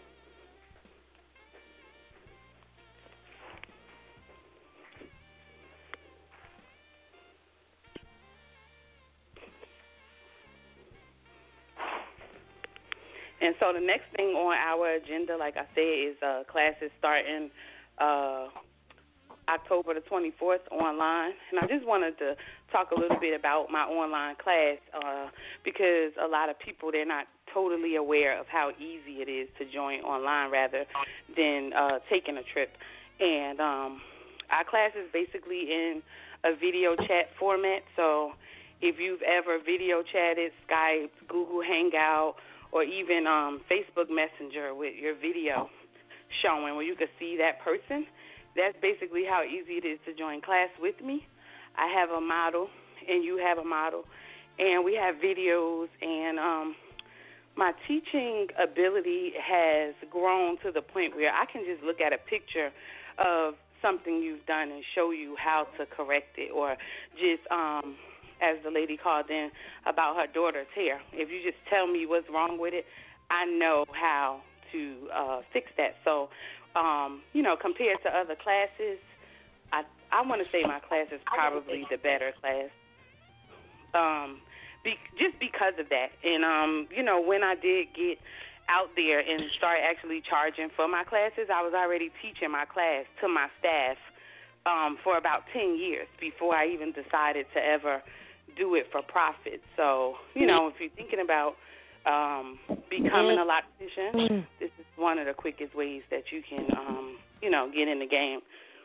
And so the next thing on our agenda, like I said, is uh, classes starting uh, October the twenty-fourth online. And I just wanted to talk a little bit about my online class uh, because a lot of people, they're not totally aware of how easy it is to join online rather than uh, taking a trip. And um, our class is basically in a video chat format. So if you've ever video chatted, Skype, Google Hangout, or even um, Facebook Messenger with your video showing where you can see that person, that's basically how easy it is to join class with me. I have a model, and you have a model, and we have videos, and um, my teaching ability has grown to the point where I can just look at a picture of something you've done and show you how to correct it, or just um, as the lady called in about her daughter's hair. If you just tell me what's wrong with it, I know how to uh, fix that. So, um, you know, compared to other classes, I I want to say my class is probably the better class, um, be, just because of that. And, um, you know, when I did get out there and start actually charging for my classes, I was already teaching my class to my staff um, for about ten years before I even decided to ever do it for profit. So, you know, if you're thinking about um, becoming a loctician, this is one of the quickest ways that you can, um, you know, get in the game.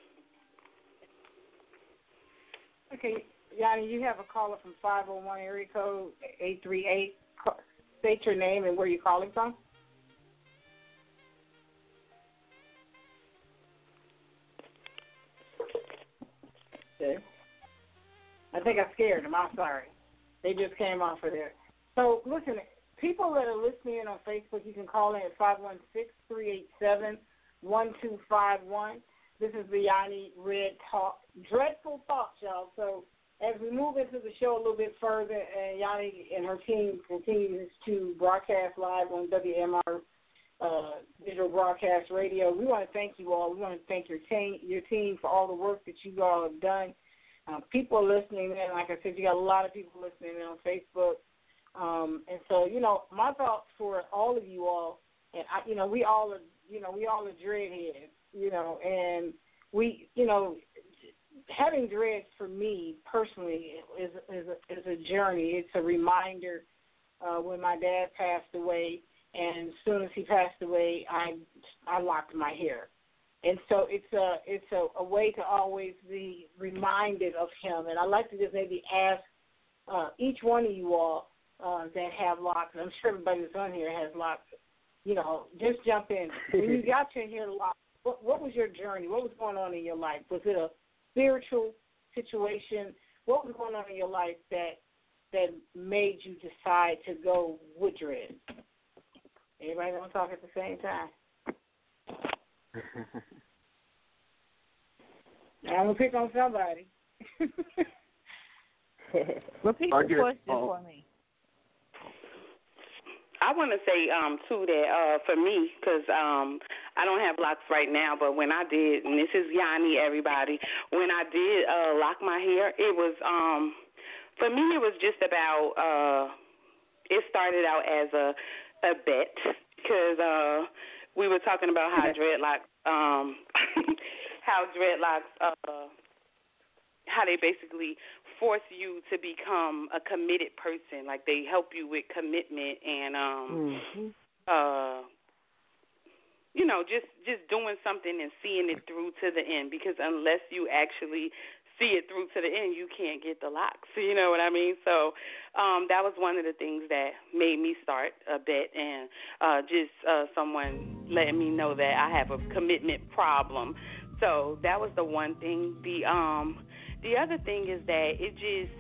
Okay, Yanni, you have a caller from five oh one area code eight three eight. State your name and where you're calling from. Okay. I think I scared them. I'm sorry. They just came off of there. So, listen, people that are listening in on Facebook, you can call in at five one six, three eight seven, one two five one. This is the Yanni Red Talk. Dreadful thoughts, y'all. So, as we move into the show a little bit further, and Yanni and her team continues to broadcast live on W M R uh, Digital Broadcast Radio, we want to thank you all. We want to thank your team, your team for all the work that you all have done. Um, people are listening in. Like I said, you got a lot of people listening in on Facebook. Um, and so, you know, my thoughts for all of you all, and, I, you know, we all are, you know, we all are dreadheads, you know, and we, you know, having dreads for me personally is, is, a, is a journey. It's a reminder uh, when my dad passed away, and as soon as he passed away, I, I locked my hair. And so it's a it's a, a way to always be reminded of him. And I'd like to just maybe ask uh, each one of you all uh, that have locks, and I'm sure everybody that's on here has locks, you know, just jump in. When you got your hair locked, what, what was your journey? What was going on in your life? Was it a spiritual situation? What was going on in your life that that made you decide to go with dread? Everybody want to talk at the same time? I'm going to pick on somebody. Repeat the question um, for me. I want to say um, too that uh, for me, because um, I don't have locks right now, but when I did, and this is Yanni, everybody, when I did uh, lock my hair, it was um, for me it was just about. Uh, it started out as a a bet because uh, we were talking about how dreadlocks, um, how dreadlocks, uh, how they basically force you to become a committed person. Like they help you with commitment and, um, mm-hmm. uh, you know, just, just doing something and seeing it through to the end. Because unless you actually see it through to the end, you can't get the locks. You know what I mean? So um, that was one of the things that made me start a bet, and uh, just uh, someone letting me know that I have a commitment problem. So that was the one thing. The um, the other thing is that it just,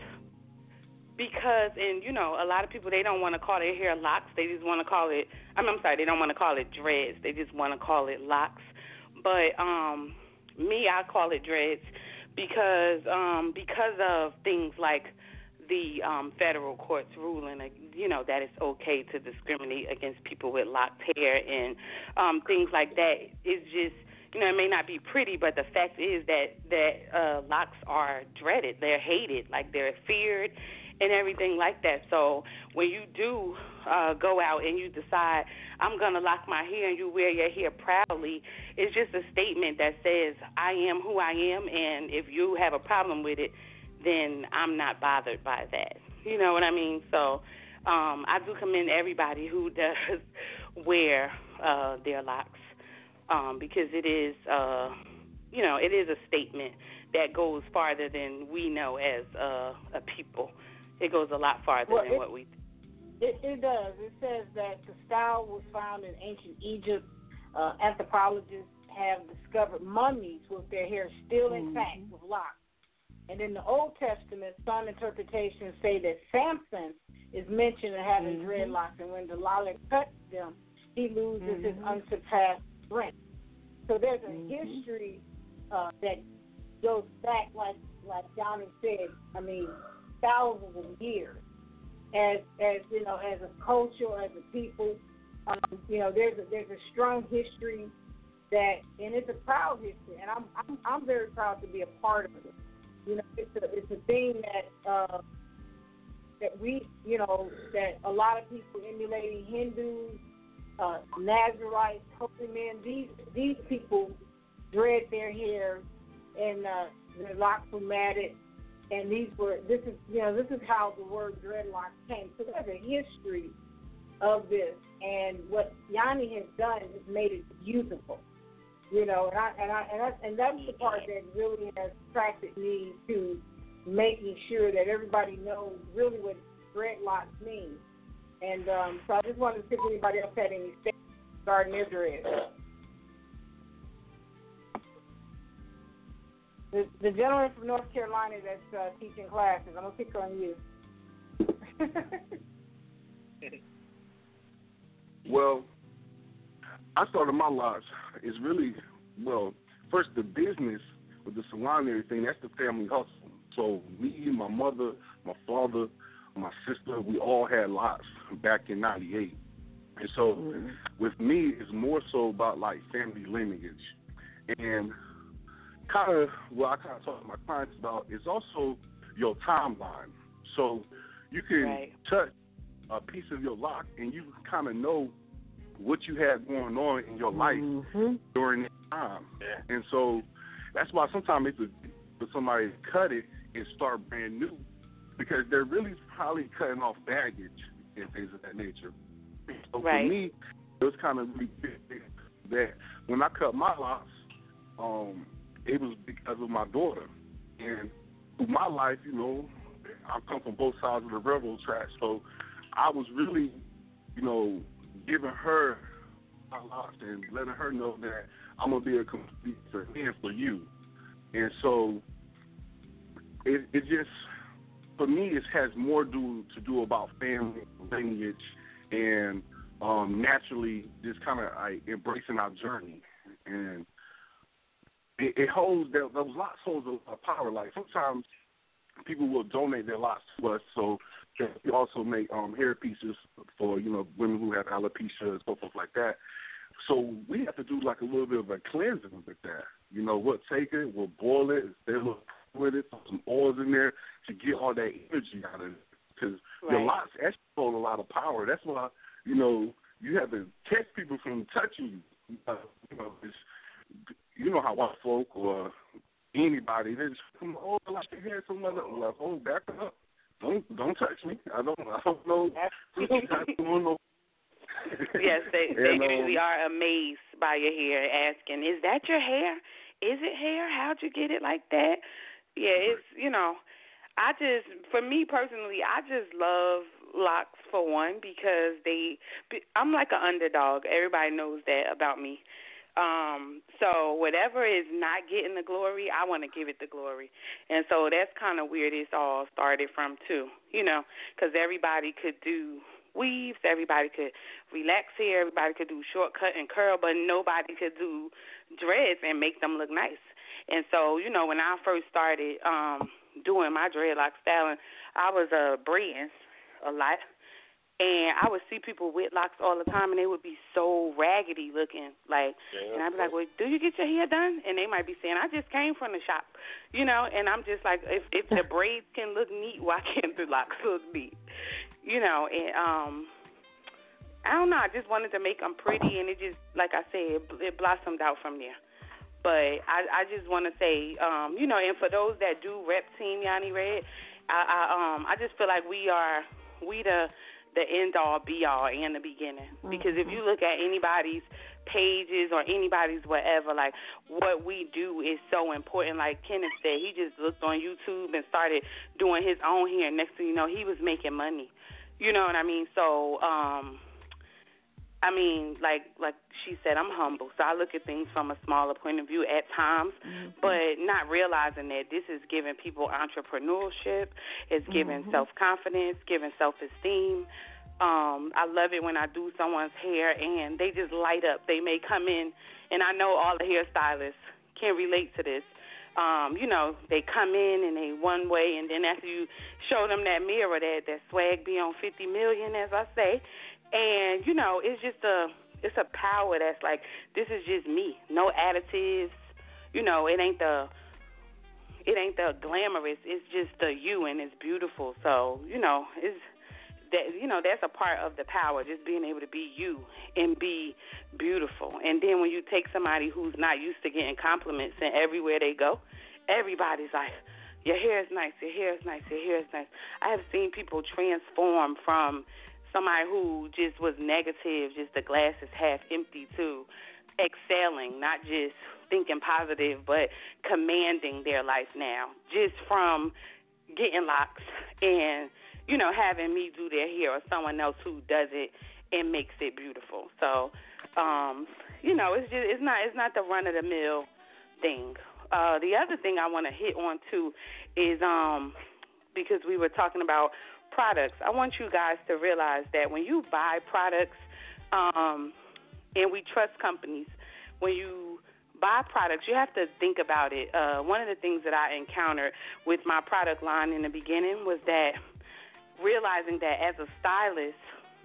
because, and, you know, a lot of people, they don't want to call their hair locks. They just want to call it, I'm, I'm sorry, they don't want to call it dreads. They just want to call it locks. But um, me, I call it dreads. Because um, because of things like the um, federal courts ruling, uh, you know, that it's okay to discriminate against people with locked hair and um, things like that. It's just, you know, it may not be pretty, but the fact is that that uh, locks are dreaded. They're hated, like they're feared and everything like that. So when you do uh, go out and you decide, I'm going to lock my hair, and you wear your hair proudly, it's just a statement that says, I am who I am, and if you have a problem with it, then I'm not bothered by that. You know what I mean? So um, I do commend everybody who does wear uh, their locks um, because it is, uh, you know, it is a statement that goes farther than we know as uh, a people. It goes a lot farther well, than it, what we do. It, it does. It says that the style was found in ancient Egypt. Uh, anthropologists have discovered mummies with their hair still mm-hmm. intact with locks. And in the Old Testament, some interpretations say that Samson is mentioned as having mm-hmm. dreadlocks, and when Delilah cuts them, he loses mm-hmm. his unsurpassed strength. So there's a mm-hmm. history uh, that goes back, like like Johnny said, I mean, thousands of years. As as you know, as a culture, as a people, um, you know, there's a, there's a strong history that, and it's a proud history, and I'm I'm I'm very proud to be a part of it. You know, it's a it's a thing that uh, that we, you know, that a lot of people emulating Hindus, uh, Nazarites, holy men. These these people dread their hair, and uh, their locks were matted. And these were, this is, you know, this is how the word dreadlocks came. So there's a history of this, and what Yanni has done is made it beautiful, you know. And I and I and, I, and that's the part that really has attracted me to making sure that everybody knows really what dreadlocks mean. And um, so I just wanted to see if anybody else had any statements regarding their dreads. The, the gentleman from North Carolina that's uh, teaching classes, I'm going to pick on you. Well, I started my locks. It's really, well, first the business with the salon and everything, that's the family hustle. So me, my mother, my father, my sister, we all had locks back in ninety-eight. And so mm-hmm. with me, it's more so about, like, family lineage. And kind of what I kind of talk to my clients about is also your timeline. So you can right. touch a piece of your lock and you kind of know what you had going on in your life mm-hmm. during that time. Yeah. And so that's why sometimes it's a, for somebody to cut it and start brand new, because they're really probably cutting off baggage and things of that nature. So right. for me, it was kind of really big that when I cut my locks, um, it was because of my daughter. And through my life, you know, I come from both sides of the railroad track, so I was really, you know, giving her my locks and letting her know that I'm going to be a complete friend for you. And so it, it just, for me, it has more do, to do about family, lineage, and um, naturally just kind of like, embracing our journey. And It, it holds, those locks hold a power. Like sometimes people will donate their locks to us, so we also make um, hair pieces for, you know, women who have alopecia and so forth like that. So we have to do like a little bit of a cleansing with that. You know, we'll take it, we'll boil it, stay a little with it, put some oils in there to get all that energy out of it. Because right. your locks actually hold a lot of power. That's why, you know, you have to catch people from touching you. Uh, you know, it's, you know how white folk or anybody, they just come, oh, I like your hair, something like that. I'm like, oh, back up. Don't don't touch me. I don't I don't know. I don't know. Yes, they, they and, um, usually are amazed by your hair, asking, "Is that your hair? Is it hair? How'd you get it like that?" Yeah, it's, you know, I just, for me personally, I just love locks for one because they, I'm like an underdog. Everybody knows that about me. Um, so whatever is not getting the glory, I want to give it the glory. And so that's kind of where this all started from too, you know, because everybody could do weaves, everybody could relax hair, everybody could do short cut and curl, but nobody could do dreads and make them look nice. And so, you know, when I first started um, doing my dreadlock styling, I was uh, braiding a lot. And I would see people with locks all the time, and they would be so raggedy looking. Like, yeah, and I'd be like, well, do you get your hair done? And they might be saying, I just came from the shop, you know. And I'm just like, if, if the braids can look neat, why can't the locks look neat? You know, and um, I don't know. I just wanted to make them pretty, and it just, like I said, it, it blossomed out from there. But I, I just want to say, um, you know, and for those that do rep Team Yanni Red, I, I, um, I just feel like we are, we the, the end-all, be-all, and the beginning. Because if you look at anybody's pages or anybody's whatever, like, what we do is so important. Like Kenneth said, he just looked on YouTube and started doing his own hair. Next thing you know, he was making money. You know what I mean? So, um, I mean, like like she said, I'm humble. So I look at things from a smaller point of view at times, mm-hmm. but not realizing that this is giving people entrepreneurship. It's giving mm-hmm. self-confidence, giving self-esteem. Um, I love it when I do someone's hair and they just light up. They may come in, and I know all the hairstylists can relate to this. Um, you know, they come in and they one way, and then after you show them that mirror, that, that swag be on fifty million, as I say, and, you know, it's just a, it's a power that's like, this is just me. No additives. You know, it ain't the, it ain't the glamorous. It's just the you, and it's beautiful. So, you know, it's, that, you know, that's a part of the power, just being able to be you and be beautiful. And then when you take somebody who's not used to getting compliments, and everywhere they go, everybody's like, your hair is nice, your hair is nice, your hair is nice. I have seen people transform from somebody who just was negative, just the glass is half empty, to excelling, not just thinking positive, but commanding their life now, just from getting locks and, you know, having me do their hair, or someone else who does it and makes it beautiful. So, um, you know, it's just it's not it's not the run of the mill thing. Uh, the other thing I want to hit on too is um, because we were talking about products. I want you guys to realize that when you buy products, um, and we trust companies, when you buy products, you have to think about it. Uh, one of the things that I encountered with my product line in the beginning was that realizing that as a stylist,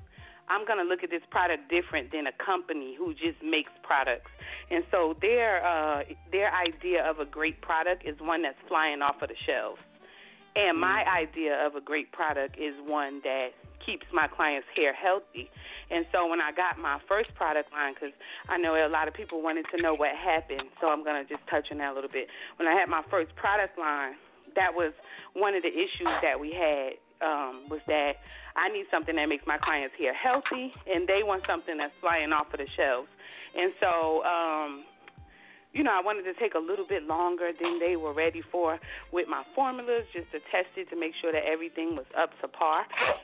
I'm going to look at this product different than a company who just makes products. And so their uh, their idea of a great product is one that's flying off of the shelves. And my idea of a great product is one that keeps my client's hair healthy. And so when I got my first product line, because I know a lot of people wanted to know what happened, so I'm going to just touch on that a little bit. When I had my first product line, that was one of the issues that we had, um, was that I need something that makes my client's hair healthy, and they want something that's flying off of the shelves. And so, um, you know, I wanted to take a little bit longer than they were ready for with my formulas, just to test it to make sure that everything was up to par.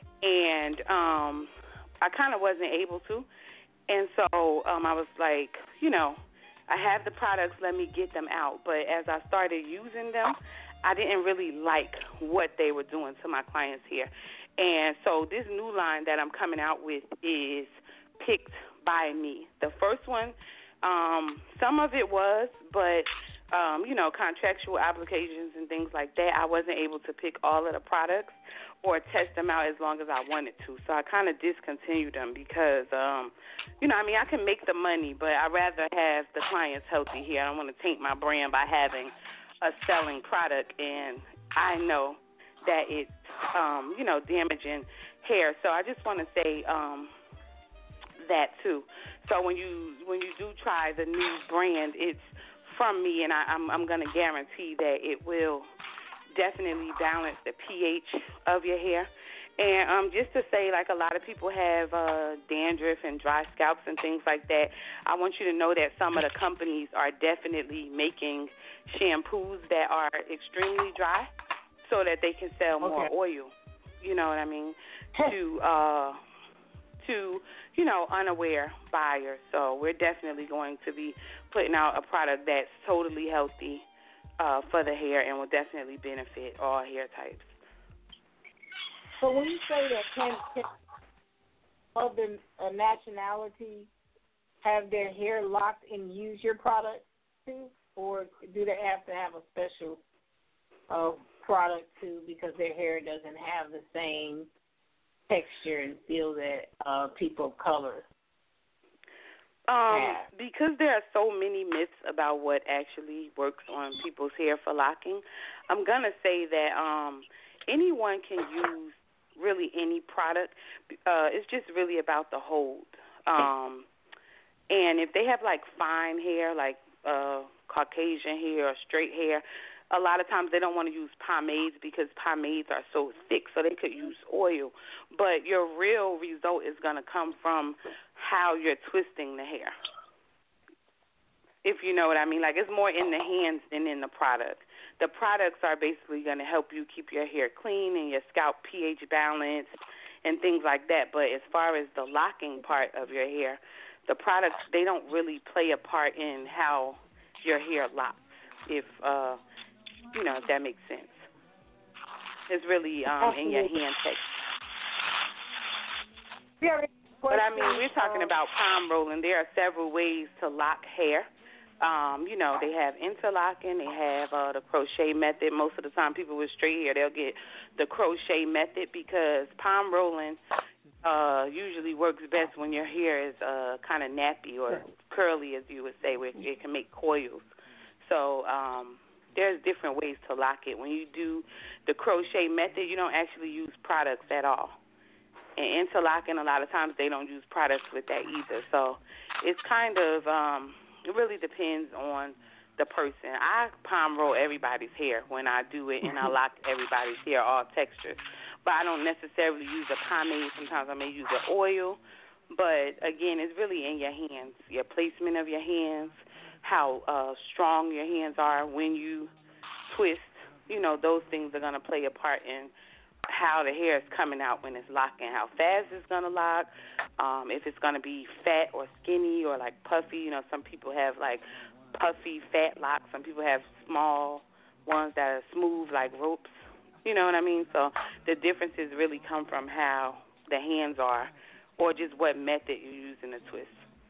And um, I kind of wasn't able to. And so um, I was like, you know, I have the products, let me get them out. But as I started using them, I didn't really like what they were doing to my clients' hair. And so this new line that I'm coming out with is picked by me. The first one, um, some of it was, but um, you know, contractual obligations and things like that, I wasn't able to pick all of the products or test them out as long as I wanted to. So I kind of discontinued them because, um, you know, I mean, I can make the money, but I'd rather have the clients healthy here. I don't want to taint my brand by having a selling product, and I know that it's, um, you know, damaging hair. So I just want to say um, that too. So when you when you do try the new brand, it's from me, and I, I'm, I'm going to guarantee that it will definitely balance the pH of your hair. And um, just to say, like, a lot of people have uh, dandruff and dry scalps and things like that. I want you to know that some of the companies are definitely making shampoos that are extremely dry so that they can sell more Okay. oil. You know what I mean? to uh, to you know unaware buyers. So we're definitely going to be putting out a product that's totally healthy uh, for the hair and will definitely benefit all hair types. So when you say that, can, can other uh, nationalities have their hair locked and use your product too, or do they have to have a special uh, product too because their hair doesn't have the same texture and feel that uh, people of color Um, have? because there are so many myths about what actually works on people's hair for locking, I'm going to say that um, anyone can use really any product. Uh, it's just really about the hold. Um, and if they have, like, fine hair, like uh, Caucasian hair or straight hair, a lot of times they don't want to use pomades because pomades are so thick, so they could use oil. But your real result is going to come from how you're twisting the hair, if you know what I mean. Like, it's more in the hands than in the product. The products are basically going to help you keep your hair clean and your scalp pH balanced and things like that. But as far as the locking part of your hair, the products, they don't really play a part in how your hair locks, if, uh, you know, if that makes sense. It's really um, in your hand texture. But, I mean, we're talking about palm rolling. There are several ways to lock hair. Um, you know, they have interlocking. They have uh, the crochet method. Most of the time people with straight hair, they'll get the crochet method because palm rolling uh, usually works best when your hair is uh, kind of nappy or curly, as you would say, where it can make coils. So um, there's different ways to lock it. When you do the crochet method, you don't actually use products at all. And interlocking, a lot of times they don't use products with that either. So it's kind of, um, it really depends on the person. I palm roll everybody's hair when I do it, and I lock everybody's hair, all textures. But I don't necessarily use a pomade. Sometimes I may use an oil. But, again, it's really in your hands, your placement of your hands, how uh, strong your hands are when you twist. You know, those things are going to play a part in how the hair is coming out when it's locking, how fast it's going to lock, um, if it's going to be fat or skinny or, like, puffy. You know, some people have, like, puffy, fat locks. Some people have small ones that are smooth like ropes. You know what I mean? So the differences really come from how the hands are or just what method you use in the twist.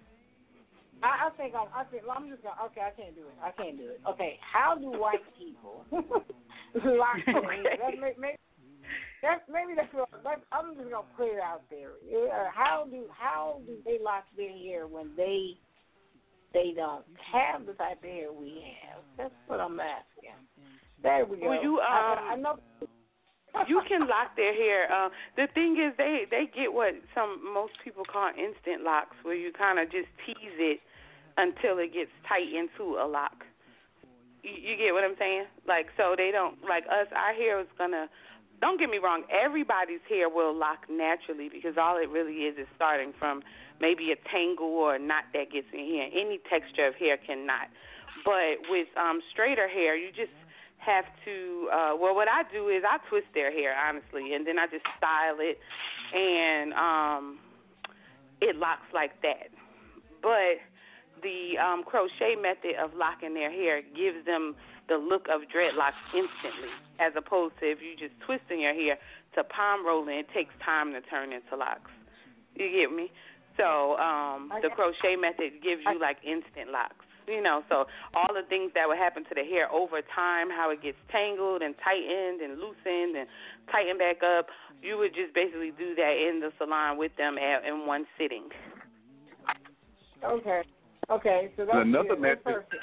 I, I think I'm. I think I'm just gonna. Okay, I can't do it. I can't do it. Okay, how do white people lock their hair? That may, may, that, maybe that's what. That, I'm just gonna put it out there. Yeah, how do how do they lock their hair when they they don't have the type of hair we have? That's what I'm asking. There we go. Well, you, um, I, I know. You can lock their hair. Uh, the thing is, they they get what some most people call instant locks, where you kind of just tease it until it gets tight into a lock. You, you get what I'm saying? Like, so they don't, like us, our hair is gonna. Don't get me wrong. Everybody's hair will lock naturally because all it really is is starting from maybe a tangle or a knot that gets in here. Any texture of hair cannot. But with um, straighter hair, you just have to, uh, well, what I do is I twist their hair, honestly, and then I just style it, and um, it locks like that. But the um, crochet method of locking their hair gives them the look of dreadlocks instantly, as opposed to if you just twisting your hair to palm rolling, it takes time to turn into locks. You get me? So um, the crochet method gives you, like, instant locks. you know. So all the things that would happen to the hair over time, how it gets tangled and tightened and loosened and tightened back up, you would just basically do that in the salon with them at, in one sitting. Okay. Okay. So that's another good. method. That's perfect.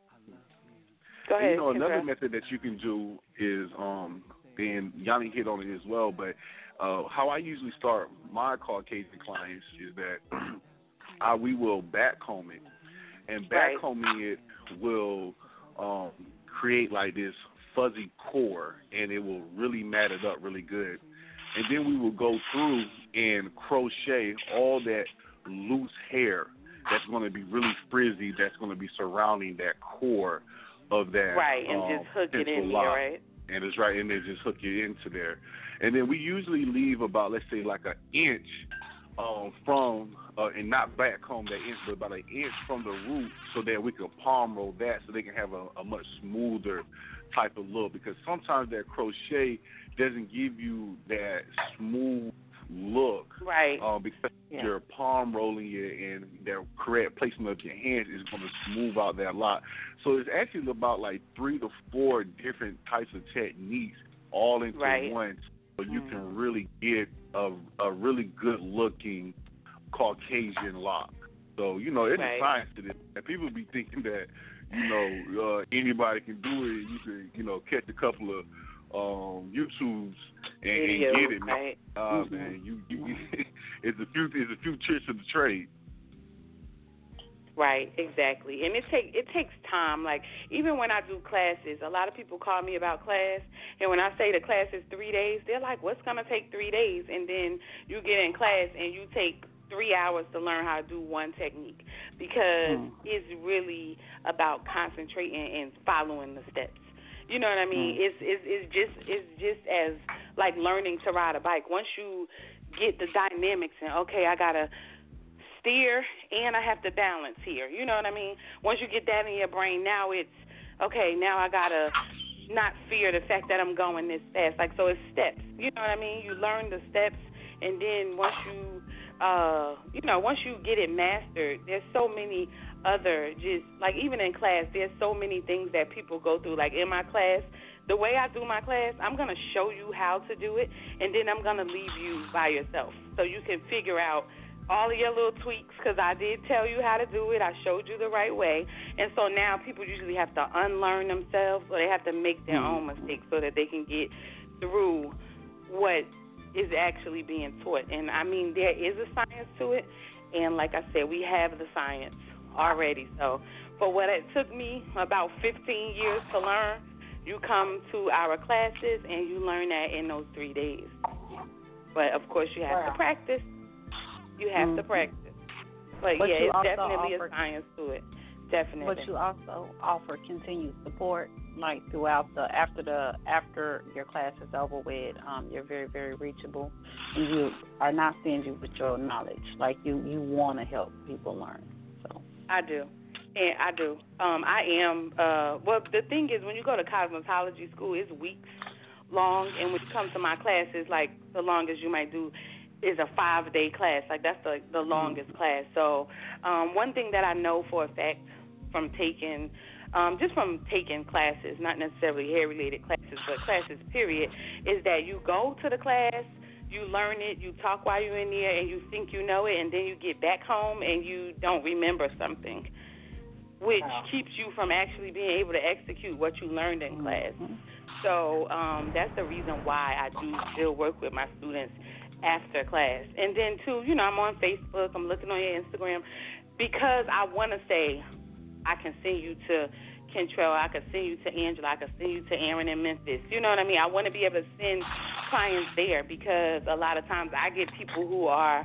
Go ahead. You know, another Kendra. method that you can do is, um, and Yanni hit on it as well, but uh, how I usually start my Caucasian clients is that I, we will backcomb it, and backcombing it will um, create like this fuzzy core, and it will really mat it up really good. And then we will go through and crochet all that loose hair that's going to be really frizzy, that's going to be surrounding that core of that. Right, and um, just hook it in lock. there, right? And it's right, and then just hook it into there. And then we usually leave about, let's say, like an inch um, from, uh, and not backcomb that inch, but about an inch from the root so that we can palm roll that so they can have a, a much smoother type of look. Because sometimes that crochet doesn't give you that smooth look. Right. Uh, because yeah. you're palm rolling it and the correct placement of your hands is going to smooth out that lock. So it's actually about like three to four different types of techniques all into right. one. So you mm. can really get a, a really good looking Caucasian lock. So, you know, it's right. a science to this. And people be thinking that, you know, uh, anybody can do it. You can, you know, catch a couple of um, YouTubes and, Video, and get it, man. Right. Uh, mm-hmm. man, you, you it's a few it's a few tricks of the trade. Right, exactly. And it take it takes time. Like even when I do classes, a lot of people call me about class, and when I say the class is three days, they're like, "What's gonna take three days?" And then you get in class and you take three hours to learn how to do one technique because mm. it's really about concentrating and following the steps. You know what I mean? Mm. It's it's it's just it's just as like learning to ride a bike. Once you get the dynamics and okay, I gotta steer and I have to balance here. You know what I mean? Once you get that in your brain, now it's okay. Now I gotta not fear the fact that I'm going this fast. Like so, it's steps. You know what I mean? You learn the steps, and then once you uh you know once you get it mastered, there's so many other just like even in class there's so many things that people go through. Like in my class, the way I do my class, I'm going to show you how to do it, and then I'm going to leave you by yourself so you can figure out all of your little tweaks because I did tell you how to do it. I showed you the right way. And so now people usually have to unlearn themselves or they have to make their own mistakes so that they can get through what is actually being taught. And, I mean, there is a science to it, and like I said, we have the science already. So for what it took me about fifteen years to learn, you come to our classes and you learn that in those three days. But, of course, you have wow. to practice. You have mm-hmm. to practice. But, but yeah, it's definitely offer, a science to it. Definitely. But you also offer continued support, like throughout the after the after your class is over with. Um, you're very very reachable, and you are not stingy with your knowledge. Like you you want to help people learn. So I do, and I do. Um, I am. Uh, well, the thing is, when you go to cosmetology school, it's weeks long, and when you come to my classes, like the longest you might do is a five-day class. Like that's the the longest class. So um, one thing that I know for a fact from taking, um, just from taking classes, not necessarily hair-related classes, but classes, period, is that you go to the class, you learn it, you talk while you're in there, and you think you know it, and then you get back home and you don't remember something, which wow. keeps you from actually being able to execute what you learned in class. Mm-hmm. So um, that's the reason why I do still work with my students after class. And then, too, you know, I'm on Facebook, I'm looking on your Instagram, because I want to say, I can send you to Kentrell, I can send you to Angela, I can send you to Aaron in Memphis. You know what I mean? I want to be able to send clients there because a lot of times I get people who are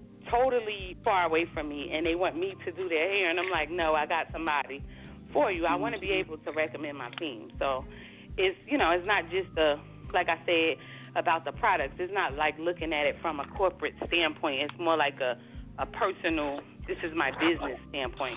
totally far away from me and they want me to do their hair, and I'm like, no, I got somebody for you. I want to be able to recommend my team. So it's, you know, it's not just the, like I said about the products, it's not like looking at it from a corporate standpoint. It's more like a, a personal, this is my business standpoint.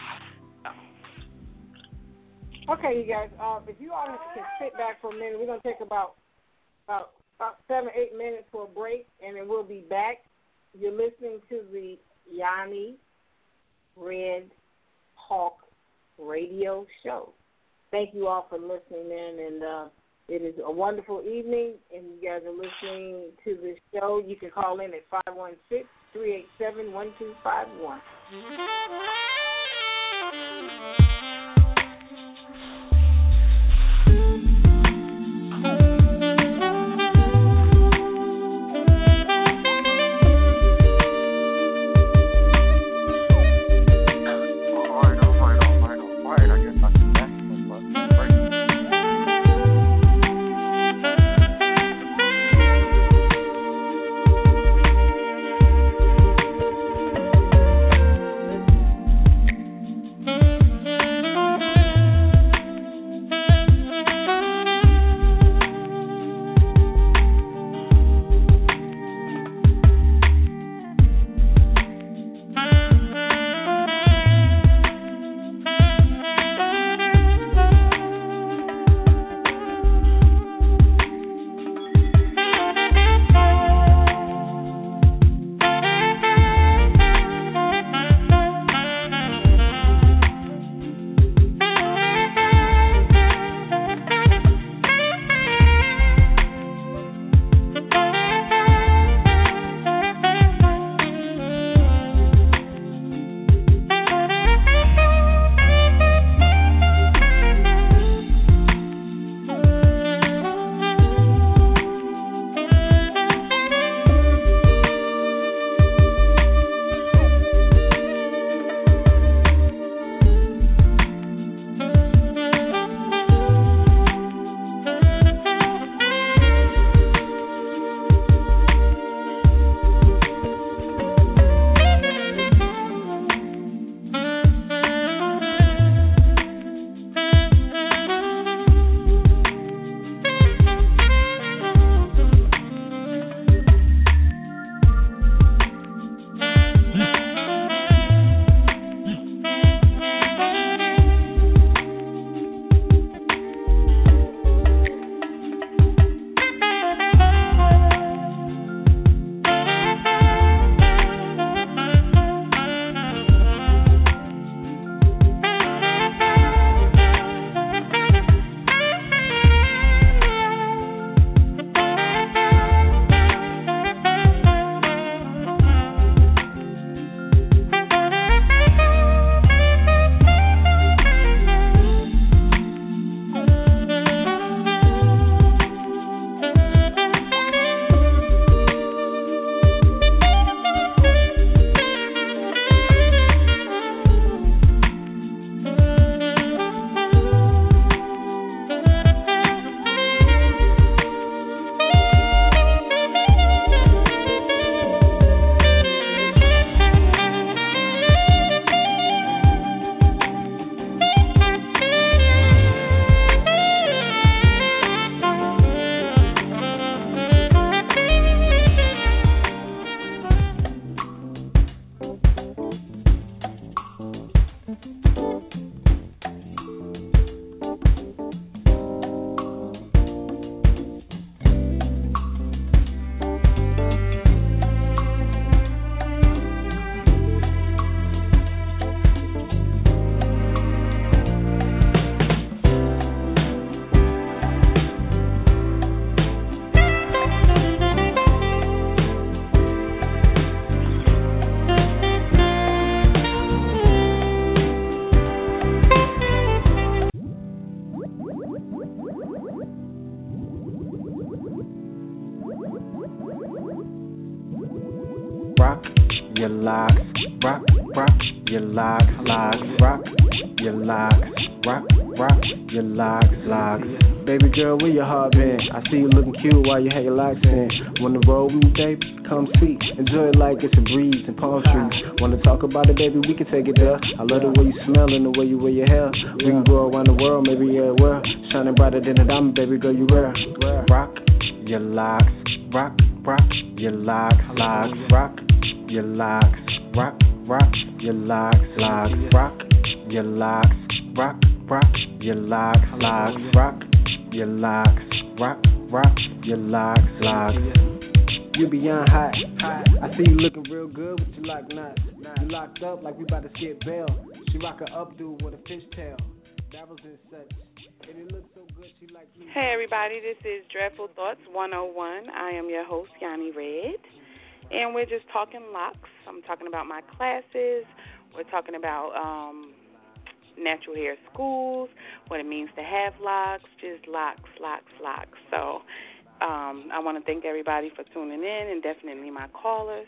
Okay, you guys, uh, if you all can sit back for a minute, we're going to take about, about, about seven, eight minutes for a break, and then we'll be back. You're listening to the Yanni Red Hawk Radio Show. Thank you all for listening in, and uh, it is a wonderful evening, and you guys are listening to this show. You can call in at five one six, three eight seven, one two five one. your locks, rock, rock, your locks, locks, rock, your locks, rock, rock, your locks, locks. Baby girl, where your heart been? I see you looking cute while you have your locks in. Wanna roll with me, baby? Come see, enjoy it like it's a breeze and palm trees. Wanna talk about it, baby? We can take it there. I love the way you smell and the way you wear your hair. We can go around the world, maybe everywhere. Shining brighter than a diamond, baby girl, you wear. Rock your locks, rock, rock your locks, locks, rock your locks, rock, rock your locks, locks, rock your locks, rock, rock your locks, locks, rock your locks, rock, rock your locks, locks. You beyond hot. I see you looking real good with your lock knots. You locked up like we about to skip bail. She rock a updo with a fishtail, barrels and such. And it looks so good, she like me. Hey everybody, this is Dreadful Thoughts one oh one. I am your host, Yanni Red. And we're just talking locks. I'm talking about my classes. We're talking about um, natural hair schools, what it means to have locks, just locks, locks, locks. So um, I want to thank everybody for tuning in, and definitely my callers.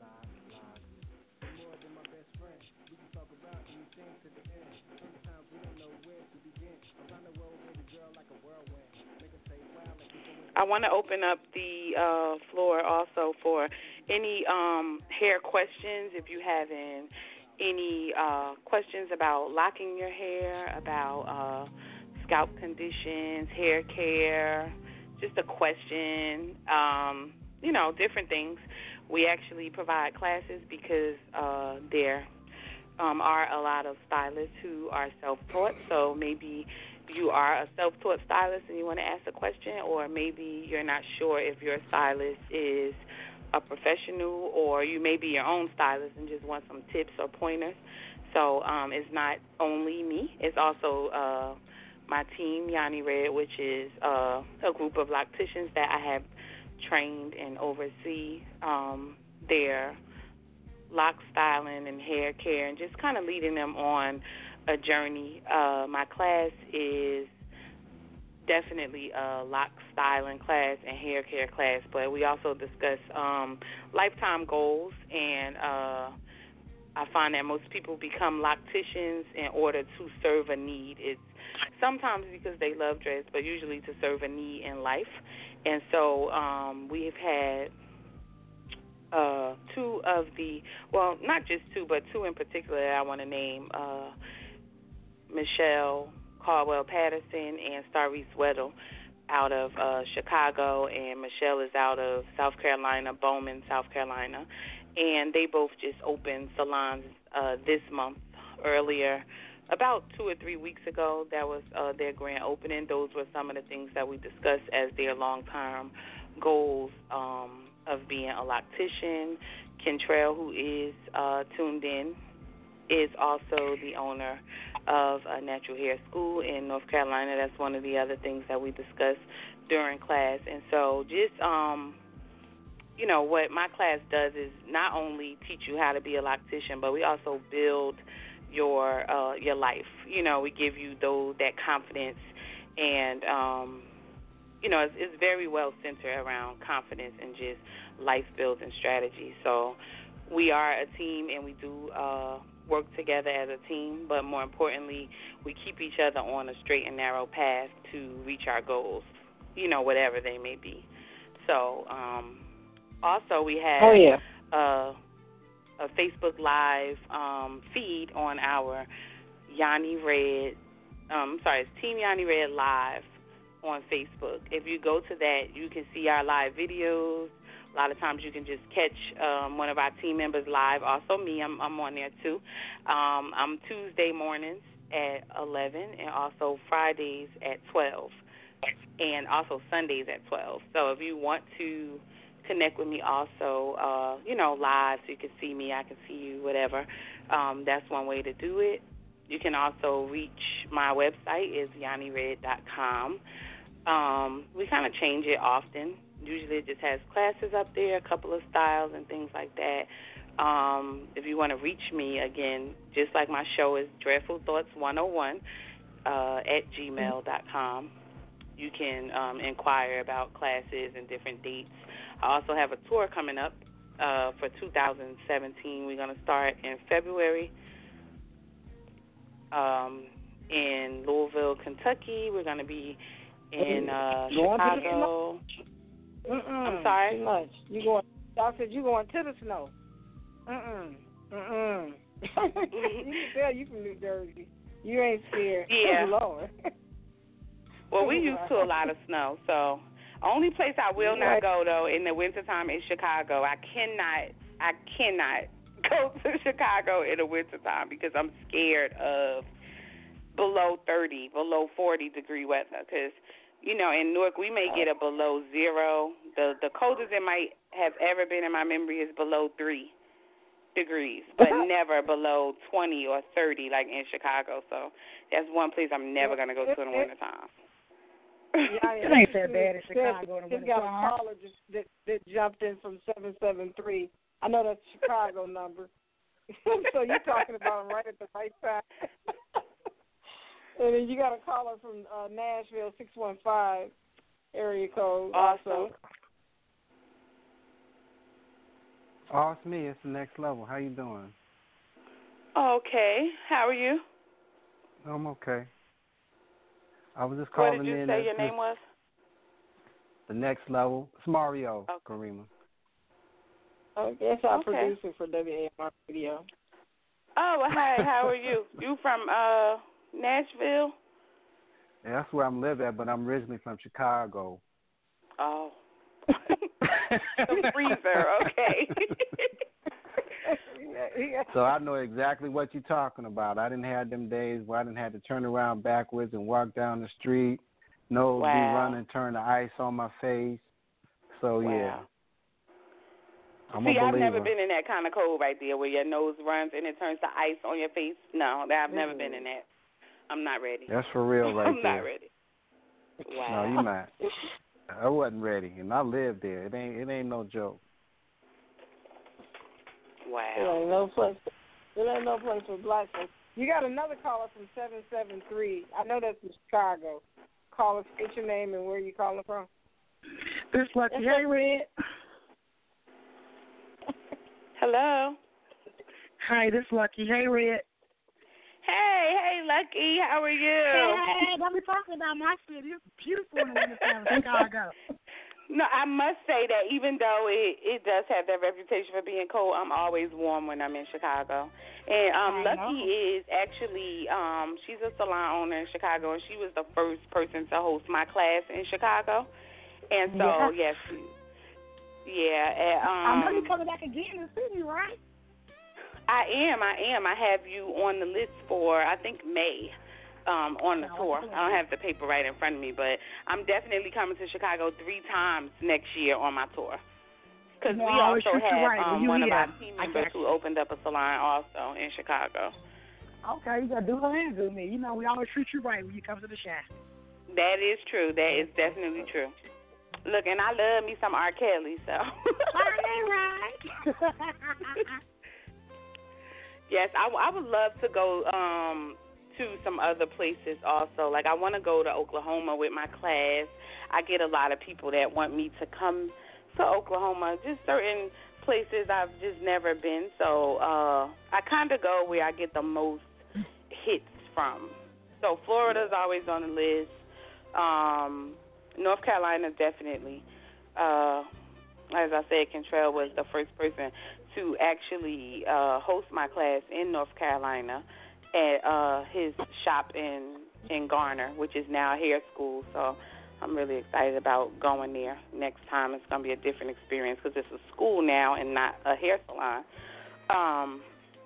I want to open up the uh, floor also for any um, hair questions. If you have any uh, questions about locking your hair, about uh, scalp conditions, hair care, just a question, um, you know, different things. We actually provide classes because uh, there um, are a lot of stylists who are self-taught, so maybe you are a self-taught stylist and you want to ask a question, or maybe you're not sure if your stylist is a professional, or you may be your own stylist and just want some tips or pointers. So um, it's not only me. It's also uh, my team, Yanni Red, which is uh, a group of locticians that I have trained and oversee um, their lock styling and hair care and just kind of leading them on a journey. Uh, my class is definitely a lock styling class and hair care class, but we also discuss um, lifetime goals, and uh, I find that most people become locticians in order to serve a need. It's sometimes because they love dreads, but usually to serve a need in life. And so um, we've had uh, two of the, well, not just two, but two in particular that I want to name, uh, Michelle Caldwell Patterson and Starese Weddle out of uh, Chicago, and Michelle is out of South Carolina, Bowman, South Carolina, and they both just opened salons uh, this month. Earlier, about two or three weeks ago, that was uh, their grand opening. Those were some of the things that we discussed as their long-term goals um, of being a loctician. Kentrell, who is uh, tuned in, is also the owner of a natural hair school in North Carolina. That's one of the other things that we discussed during class. And so just, um, you know, what my class does is not only teach you how to be a loctician, but we also build your uh, your life. You know, we give you those, that confidence, and, um, you know, it's, it's very well centered around confidence and just life building strategy. So we are a team, and we do uh, work together as a team, but more importantly, we keep each other on a straight and narrow path to reach our goals, you know, whatever they may be. So um, also we have oh, yeah. uh, a Facebook Live um, feed on our Yanni Red, um, I'm sorry, it's Team Yanni Red Live on Facebook. If you go to that, you can see our live videos. A lot of times you can just catch um, one of our team members live. Also me, I'm, I'm on there too. Um, I'm Tuesday mornings at eleven, and also Fridays at twelve, and also Sundays at twelve. So if you want to connect with me also, uh, you know, live, so you can see me, I can see you, whatever, um, that's one way to do it. You can also reach my website, is yanni red dot com. Um, we kind of change it often. Usually it just has classes up there, a couple of styles and things like that. Um, if you want to reach me, again, just like my show is Dreadful Thoughts one oh one uh, at gmail dot com. You can um, inquire about classes and different dates. I also have a tour coming up uh, for two thousand seventeen. We're going to start in February um, in Louisville, Kentucky. We're going to be in uh, Chicago. Mm-mm, I'm sorry? Too much. You going? I said you going to the snow. Mm-mm. Mm-mm. You can tell you from New Jersey. You ain't scared. Yeah. Lord. Well, we used to a lot of snow, so only place I will not go, though, in the wintertime is Chicago. I cannot, I cannot go to Chicago in the wintertime because I'm scared of below thirty, below forty degree weather. Because, you know, in Newark we may get a below zero. The the coldest it might have ever been in my memory is below three. degrees, but never below twenty or thirty like in Chicago. So that's one place I'm never going to go to in the wintertime. Yeah, it ain't that bad in Chicago. It's got a caller just, that, that jumped in from seven seven three. I know that's a Chicago number. So you're talking about them right at the right time. And then you got a caller from uh, Nashville, six one five area code. Also. Oh, it's me. It's the next level. How you doing? Okay. How are you? I'm okay. I was just calling in. What did you in say as, your name was? The next level. It's Mario, okay. Karima. Oh, that's our okay. producer for W A M R Radio. Oh, well, hi. How are you? You from uh, Nashville? Yeah, that's where I'm live at, but I'm originally from Chicago. Oh. The freezer, okay. So I know exactly what you're talking about. I didn't have them days where I didn't have to turn around backwards and walk down the street. Nose wow. be running, turn the ice on my face. So, wow. yeah. I'm See, a I've believer. never been in that kind of cold right there where your nose runs and it turns to ice on your face. No, I've never mm. been in that. I'm not ready. That's for real right I'm there. I'm not ready. Wow. No, you're not. I wasn't ready, and I lived there. It ain't it ain't no joke. Wow. There ain't no place. There ain't no place for black folks. You got another caller from seven seven three. I know that's from Chicago. Call us, state your name and where you calling from. This Lucky. Hey, Red. Hello. Hi, this Lucky. Hey, Red. Hey, hey, Lucky. How are you? Hey, don't be talking about my city. It's beautiful in the wintertime in Chicago. No, I must say that even though it, it does have that reputation for being cold, I'm always warm when I'm in Chicago. And um, Lucky is actually, um, she's a salon owner in Chicago, and she was the first person to host my class in Chicago. And so, yeah. yes, yeah. And, um, I know you're coming back again in the city, right? I am, I am. I have you on the list for, I think, May. Um, on the tour. I don't have the paper right in front of me, but I'm definitely coming to Chicago three times next year on my tour. Because no, we also have right. um, one of here. our team members who opened up a salon also in Chicago. Okay, you got to do her hands with me. You know, we always treat you right when you come to the shop. That is true. That is definitely true. Look, and I love me some R. Kelly, so. right. Yes, I, I would love to go um, to some other places also. Like, I want to go to Oklahoma with my class. I get a lot of people that want me to come to Oklahoma, just certain places I've just never been. So uh, I kind of go where I get the most hits from. So Florida's always on the list. Um, North Carolina, definitely. Uh, as I said, Kentrell was the first person to actually uh, host my class in North Carolina at uh, his shop in, in Garner, which is now a hair school. So I'm really excited about going there. Next time it's going to be a different experience because it's a school now and not a hair salon. Um,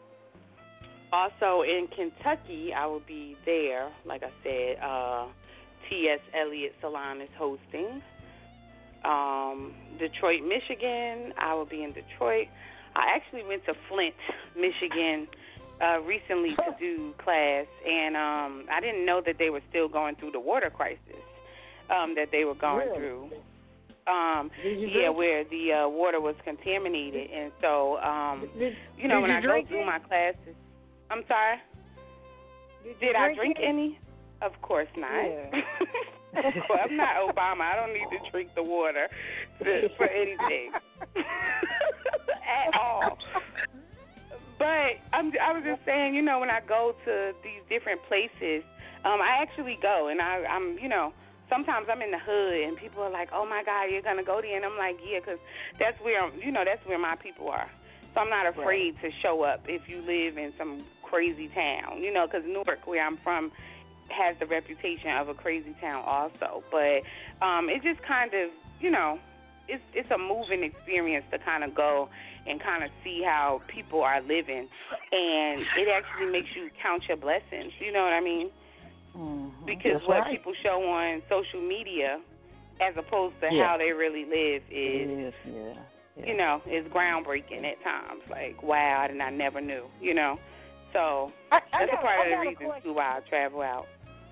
also in Kentucky, I will be there. Like I said, uh, T S. Eliot Salon is hosting. Um, Detroit, Michigan, I will be in Detroit. I actually went to Flint, Michigan, uh, recently to do class, and um, I didn't know that they were still going through the water crisis um, that they were going really? through. Um, you yeah, drink? where the uh, water was contaminated, and so um, did, you know did when you I go through it? my classes, I'm sorry. Did, did I drink it? any? Of course not. Yeah. Well, I'm not Obama. I don't need to drink the water to, for anything at all. But I'm, I was just saying, you know, when I go to these different places, um, I actually go, and I, I'm, you know, sometimes I'm in the hood, and people are like, "Oh my God, you're gonna go there," and I'm like, "Yeah," because that's where, I'm, you know, that's where my people are. So I'm not afraid right. to show up if you live in some crazy town, you know, because Newark, where I'm from, has the reputation of a crazy town also. But um, it just kind of, you know, it's it's a moving experience to kind of go and kind of see how people are living. And it actually makes you count your blessings, you know what I mean? Mm-hmm. Because That's what right. people show on social media as opposed to yeah. how they really live is, it is yeah. you know, is groundbreaking at times. Like, wow, I, I never knew, you know. So I, I that's got, a part I of the reason, too, why I travel out.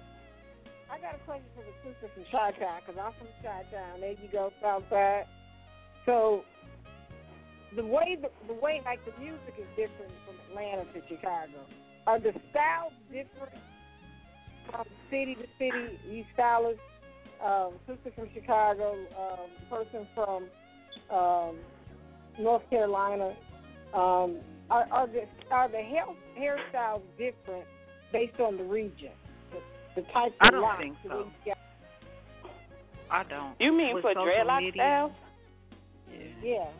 I got a question for the sister from Chi-Town, because I'm from Chi-Town. There you go, Southside. So the way, the, the way, like, the music is different from Atlanta to Chicago. Are the styles different from city to city? You stylists, um, sister from Chicago, um, person from um, North Carolina, um, are, are the are the hair, hairstyles different based on the region? The, the types of I don't locks think that so. we got? I don't. You mean With for social dreadlock media? styles? Yeah. Yeah.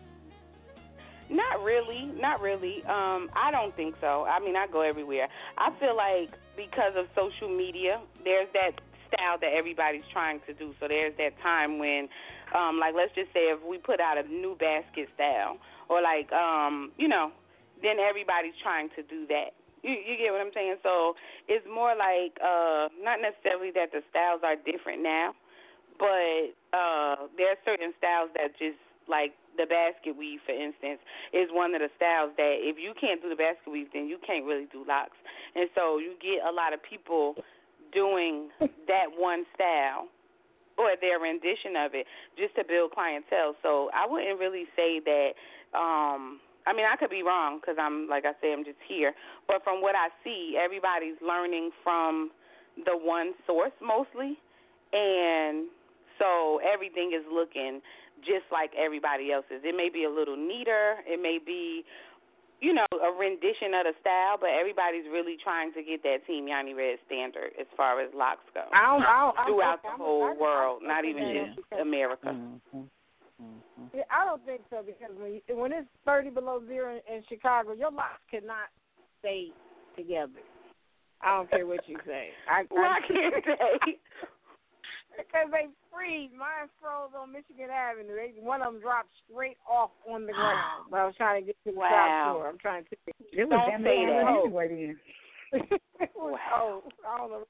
Not really, not really. Um, I don't think so. I mean, I go everywhere. I feel like because of social media, there's that style that everybody's trying to do. So there's that time when, um, like, let's just say if we put out a new basket style, or like, um, you know, then everybody's trying to do that. You, you get what I'm saying? So it's more like uh, not necessarily that the styles are different now, but uh, there are certain styles that just, like the basket weave, for instance, is one of the styles that if you can't do the basket weave, then you can't really do locks. And so you get a lot of people doing that one style or their rendition of it just to build clientele. So I wouldn't really say that, um, I mean, I could be wrong because I'm, like I said, I'm just here. But from what I see, everybody's learning from the one source mostly. And so everything is looking just like everybody else's. It may be a little neater. It may be, you know, a rendition of the style, but everybody's really trying to get that Team Yanni Red standard as far as locks go. I don't, I don't, throughout I'm, the whole I'm, world, I'm, not even yeah. just America. Mm-hmm. Mm-hmm. Yeah, I don't think so because when, you, when it's thirty below zero in, in Chicago, your locks cannot stay together. I don't care what you say. I, Why I can't they? Because they freeze. Mine froze on Michigan Avenue. They, one of them dropped straight off on the ground. But I was trying to get to the wow. top floor. I'm trying to. It was Don't say that. anyway then. It was wow. cold. I don't know.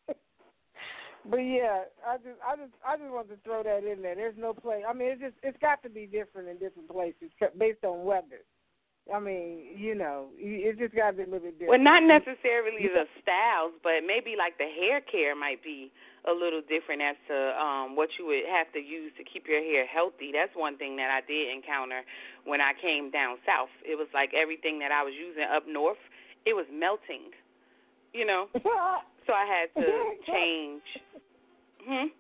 But yeah, I just, I just, I just wanted to throw that in there. There's no place. I mean, it's just, it's got to be different in different places based on weather. I mean, you know, it's just got to be a little bit different. Well, not necessarily the styles, but maybe like the hair care might be a little different as to um, what you would have to use to keep your hair healthy. That's one thing that I did encounter when I came down south. It was like everything that I was using up north, it was melting, you know. So I had to change. Hmm?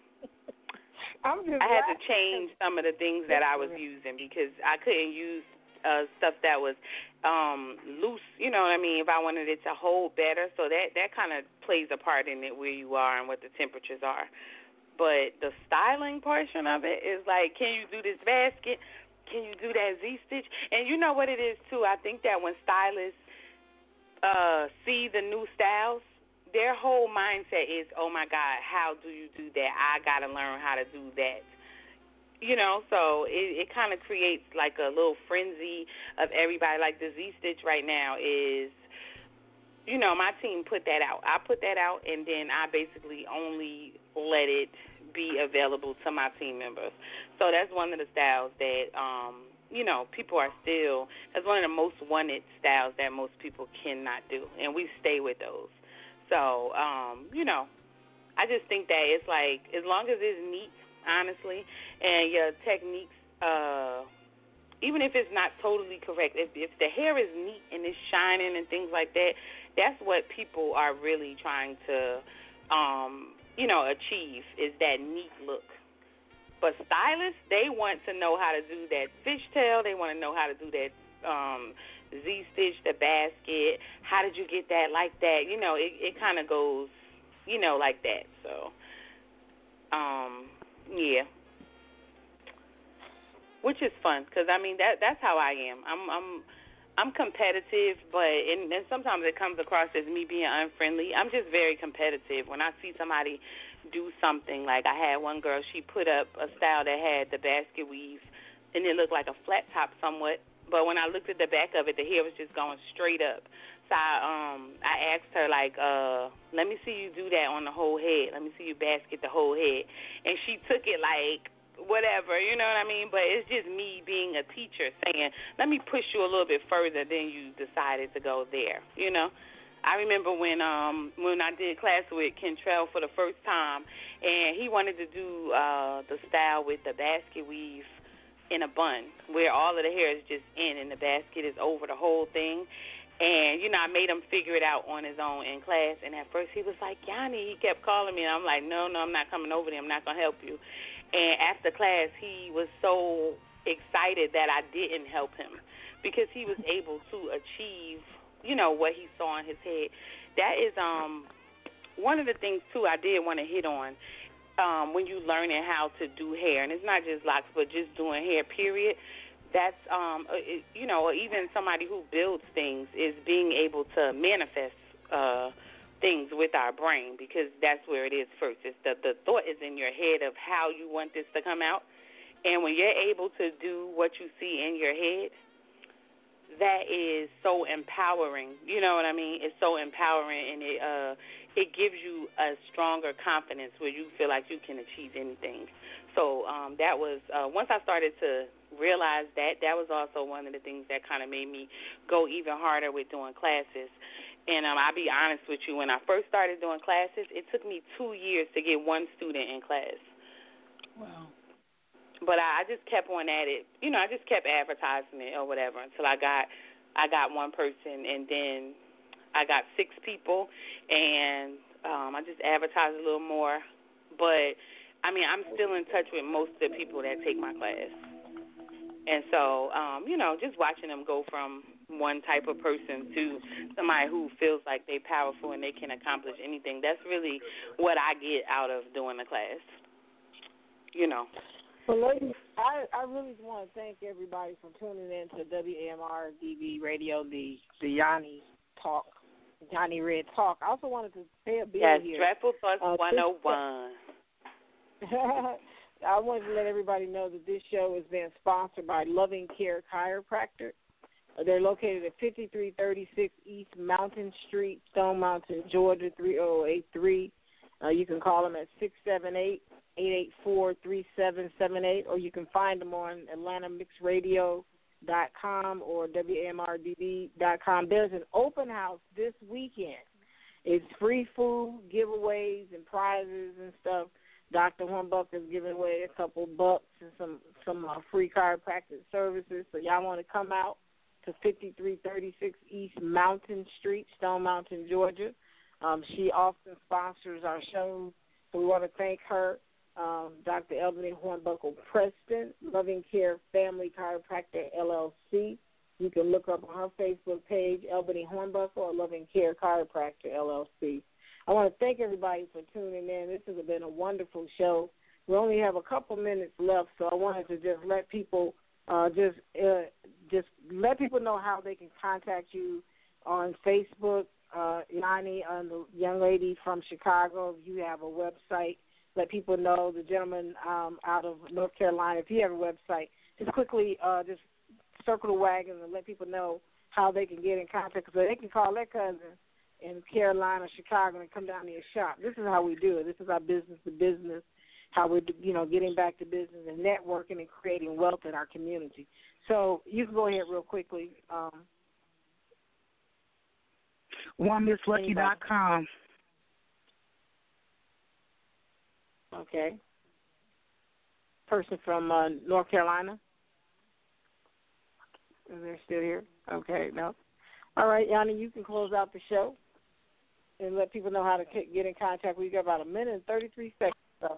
I'm just I had to change some of the things that I was using because I couldn't use Uh, stuff that was um, loose, you know what I mean, if I wanted it to hold better. So that, that kind of plays a part in it where you are and what the temperatures are. But the styling portion of it is like, can you do this basket? Can you do that Z-stitch? And you know what it is, too? I think that when stylists uh, see the new styles, their whole mindset is, oh, my God, how do you do that? I got to learn how to do that. You know, so it, it kind of creates like a little frenzy of everybody. Like the Z-Stitch right now is, you know, my team put that out. I put that out, and then I basically only let it be available to my team members. So that's one of the styles that, um, you know, people are still, that's one of the most wanted styles that most people cannot do, and we stay with those. So, um, you know, I just think that it's like, as long as it's neat, honestly, and your techniques, uh, even if it's not totally correct, if, if the hair is neat and it's shining and things like that, that's what people are really trying to, um, you know, achieve is that neat look. But stylists, they want to know how to do that fishtail. They want to know how to do that um, Z-stitch, the basket. How did you get that like that? You know, it, it kind of goes, you know, like that. So, um... yeah, which is fun because I mean that that's how I am. I'm I'm I'm competitive, but and, and sometimes it comes across as me being unfriendly. I'm just very competitive. When I see somebody do something, like I had one girl, she put up a style that had the basket weave, and it looked like a flat top somewhat. But when I looked at the back of it, the hair was just going straight up. So I um I asked her like, uh, let me see you do that on the whole head. Let me see you basket the whole head. And she took it like whatever, you know what I mean? But it's just me being a teacher saying, let me push you a little bit further than you decided to go there, you know? I remember when um when I did class with Kentrell for the first time, and he wanted to do uh, the style with the basket weave in a bun, where all of the hair is just in and the basket is over the whole thing. And, you know, I made him figure it out on his own in class. And at first he was like, Yanni, he kept calling me. And I'm like, no, no, I'm not coming over there. I'm not going to help you. And after class, he was so excited that I didn't help him because he was able to achieve, you know, what he saw in his head. That is um one of the things, too, I did want to hit on um, when you learning how to do hair. And it's not just locks, but just doing hair, period. That's, um, it, you know, or even somebody who builds things is being able to manifest uh, things with our brain, because that's where it is first. It's the, the thought is in your head of how you want this to come out. And when you're able to do what you see in your head, that is so empowering. You know what I mean? It's so empowering, and it uh, it gives you a stronger confidence where you feel like you can achieve anything. So um, that was, uh, once I started to realize that, that was also one of the things that kind of made me go even harder with doing classes. And um, I'll be honest with you, when I first started doing classes, it took me two years to get one student in class. Wow. But I, I just kept on at it. You know, I just kept advertising it or whatever until I got I got one person, and then I got six people, and um, I just advertised a little more. But, I mean, I'm still in touch with most of the people that take my class. And so, um, you know, just watching them go from one type of person to somebody who feels like they're powerful and they can accomplish anything, that's really what I get out of doing the class, you know. Well, ladies, I, I really want to thank everybody for tuning in to W A M R D B Radio, the, the Yanni Talk, Yanni Red Talk. I also wanted to pay a bill yes, here. Yes, Dreadful Thoughts uh, one oh one. I wanted to let everybody know that this show is being sponsored by Loving Care Chiropractor. They're located at fifty-three thirty-six East Mountain Street, Stone Mountain, Georgia, three oh eight three. Uh, you can call them at six seven eight, eight eight four, three seven seven eight, or you can find them on Atlanta Mix Radio dot com or W A M R D B dot com. There's an open house this weekend. It's free food, giveaways, and prizes and stuff. Doctor Hornbuckle is giving away a couple bucks and some, some uh, free chiropractic services. So y'all want to come out to fifty-three thirty-six East Mountain Street, Stone Mountain, Georgia. Um, she often sponsors our shows, so we want to thank her. Um, Doctor Albany Hornbuckle Preston, Loving Care Family Chiropractor, L L C. You can look up on her Facebook page, Albany Hornbuckle, or Loving Care Chiropractor, L L C. I want to thank everybody for tuning in. This has been a wonderful show. We only have a couple minutes left, so I wanted to just let people uh, just uh, just let people know how they can contact you on Facebook. Uh, Yanni, uh, the young lady from Chicago, if you have a website, let people know. The gentleman um, out of North Carolina, if you have a website, just quickly uh, just circle the wagon and let people know how they can get in contact, so they can call their cousin in Carolina, Chicago, and come down to your shop. This is how we do it. This is our business to business, how we're, you know, getting back to business and networking and creating wealth in our community. So you can go ahead real quickly. Um, one miss lucky dot com. Okay. Person from uh, North Carolina. Is they still here? Okay, no. All right, Yanni, you can close out the show and let people know how to get in contact with you. Got about a minute and thirty-three seconds. So.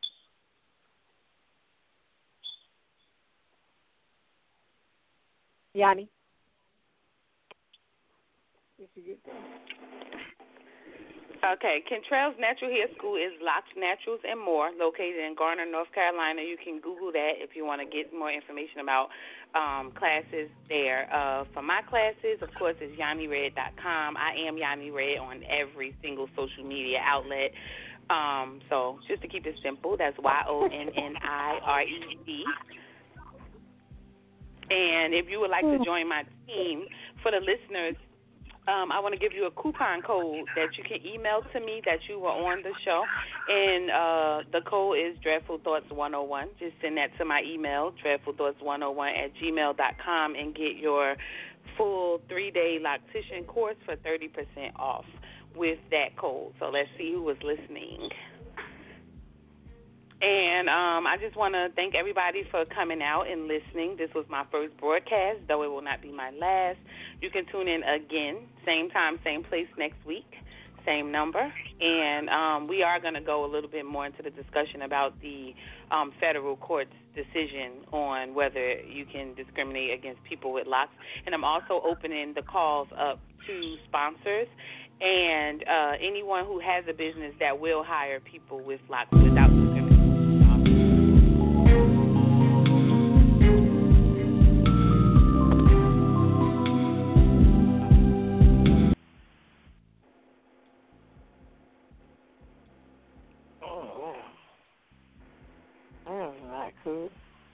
Yanni? If you get there. Okay, Kentrell's Natural Hair School is Locks Naturals and More, located in Garner, North Carolina. You can Google that if you want to get more information about um, classes there. Uh, for my classes, of course, it's Yanni Red dot com. I am Yanni Red on every single social media outlet. Um, so just to keep it simple, that's Y O N N I R E D. And if you would like to join my team, for the listeners, Um, I want to give you a coupon code that you can email to me that you were on the show, and uh, the code is Dreadful Thoughts one oh one. Just send that to my email, dreadful thoughts one oh one at gmail dot com, and get your full three-day loctician course for thirty percent off with that code. So let's see who was listening. And um, I just want to thank everybody for coming out and listening. This was my first broadcast, though it will not be my last. You can tune in again, same time, same place next week, same number. And um, we are going to go a little bit more into the discussion about the um, federal court's decision on whether you can discriminate against people with locks. And I'm also opening the calls up to sponsors and uh, anyone who has a business that will hire people with locks without discrimination. Cool.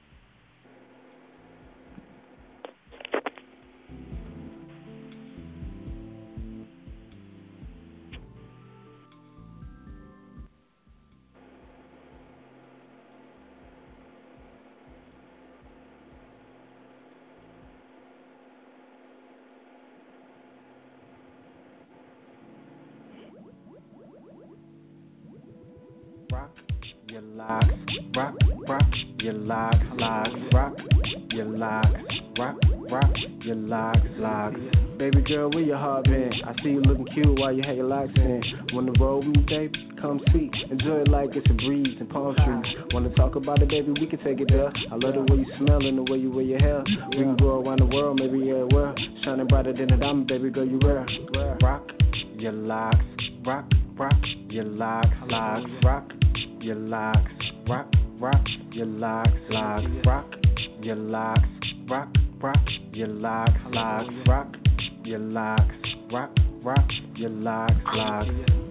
Rock your locks, rock, rock your locks, locks, rock your locks, rock, rock your locks, locks. Baby girl, where your heart been? I see you looking cute while you have your locks in. Wanna roll with me, baby? Come see, enjoy it like it's a breeze and palm trees. Wanna talk about it, baby? We can take it there. I love the way you smell and the way you wear your hair. We can go around the world, maybe everywhere. Shining brighter than a diamond, baby girl, you wear. Rock your locks, rock, rock your locks, locks, rock your locks, rock, rock your locks, locks, rock your locks, rock, rock your locks, locks, rock your locks, rock, rock your locks, locks.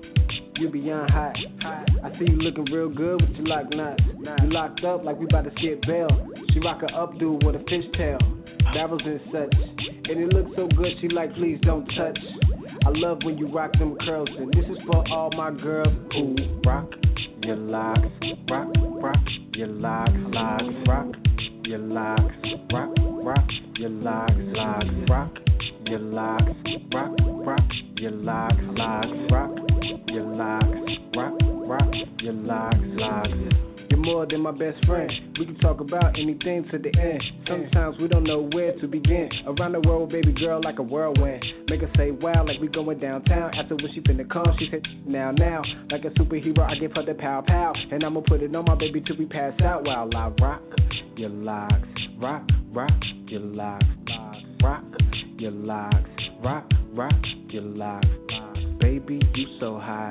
You beyond hot. I see you looking real good with your lock knots. You locked up like we about to skip bail. She rock a updo with a fishtail, dabbles and such, and it looks so good. She like, please don't touch. I love when you rock them curls, and this is for all my girls who rock your locks, rock, rock your locks, locks, rock your locks, rock, rock your locks, locks, rock your locks, rock, rock your locks, locks, rock your locks, rock, rock your locks, locks. You're more than my best friend. We can talk about anything to the end. Sometimes we don't know where to begin. Around the world, baby girl, like a whirlwind. Make her say wow, like we going downtown. After when she finna come, she said now, now. Like a superhero, I give her the pow pow. And I'ma put it on my baby till we pass out while I rock your locks. Rock, rock your locks. Rock your locks. Rock, rock your locks. Baby, you so high.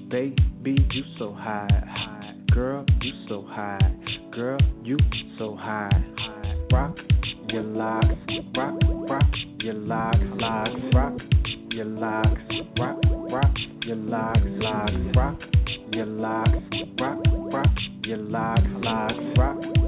Baby, you so high. Girl, you so high. Girl, you so high. Rock your locks. Rock, rock your locks. Locks. Rock your locks. Rock, rock your locks. Locks. Rock your locks. Rock, rock your locks. Locks. Rock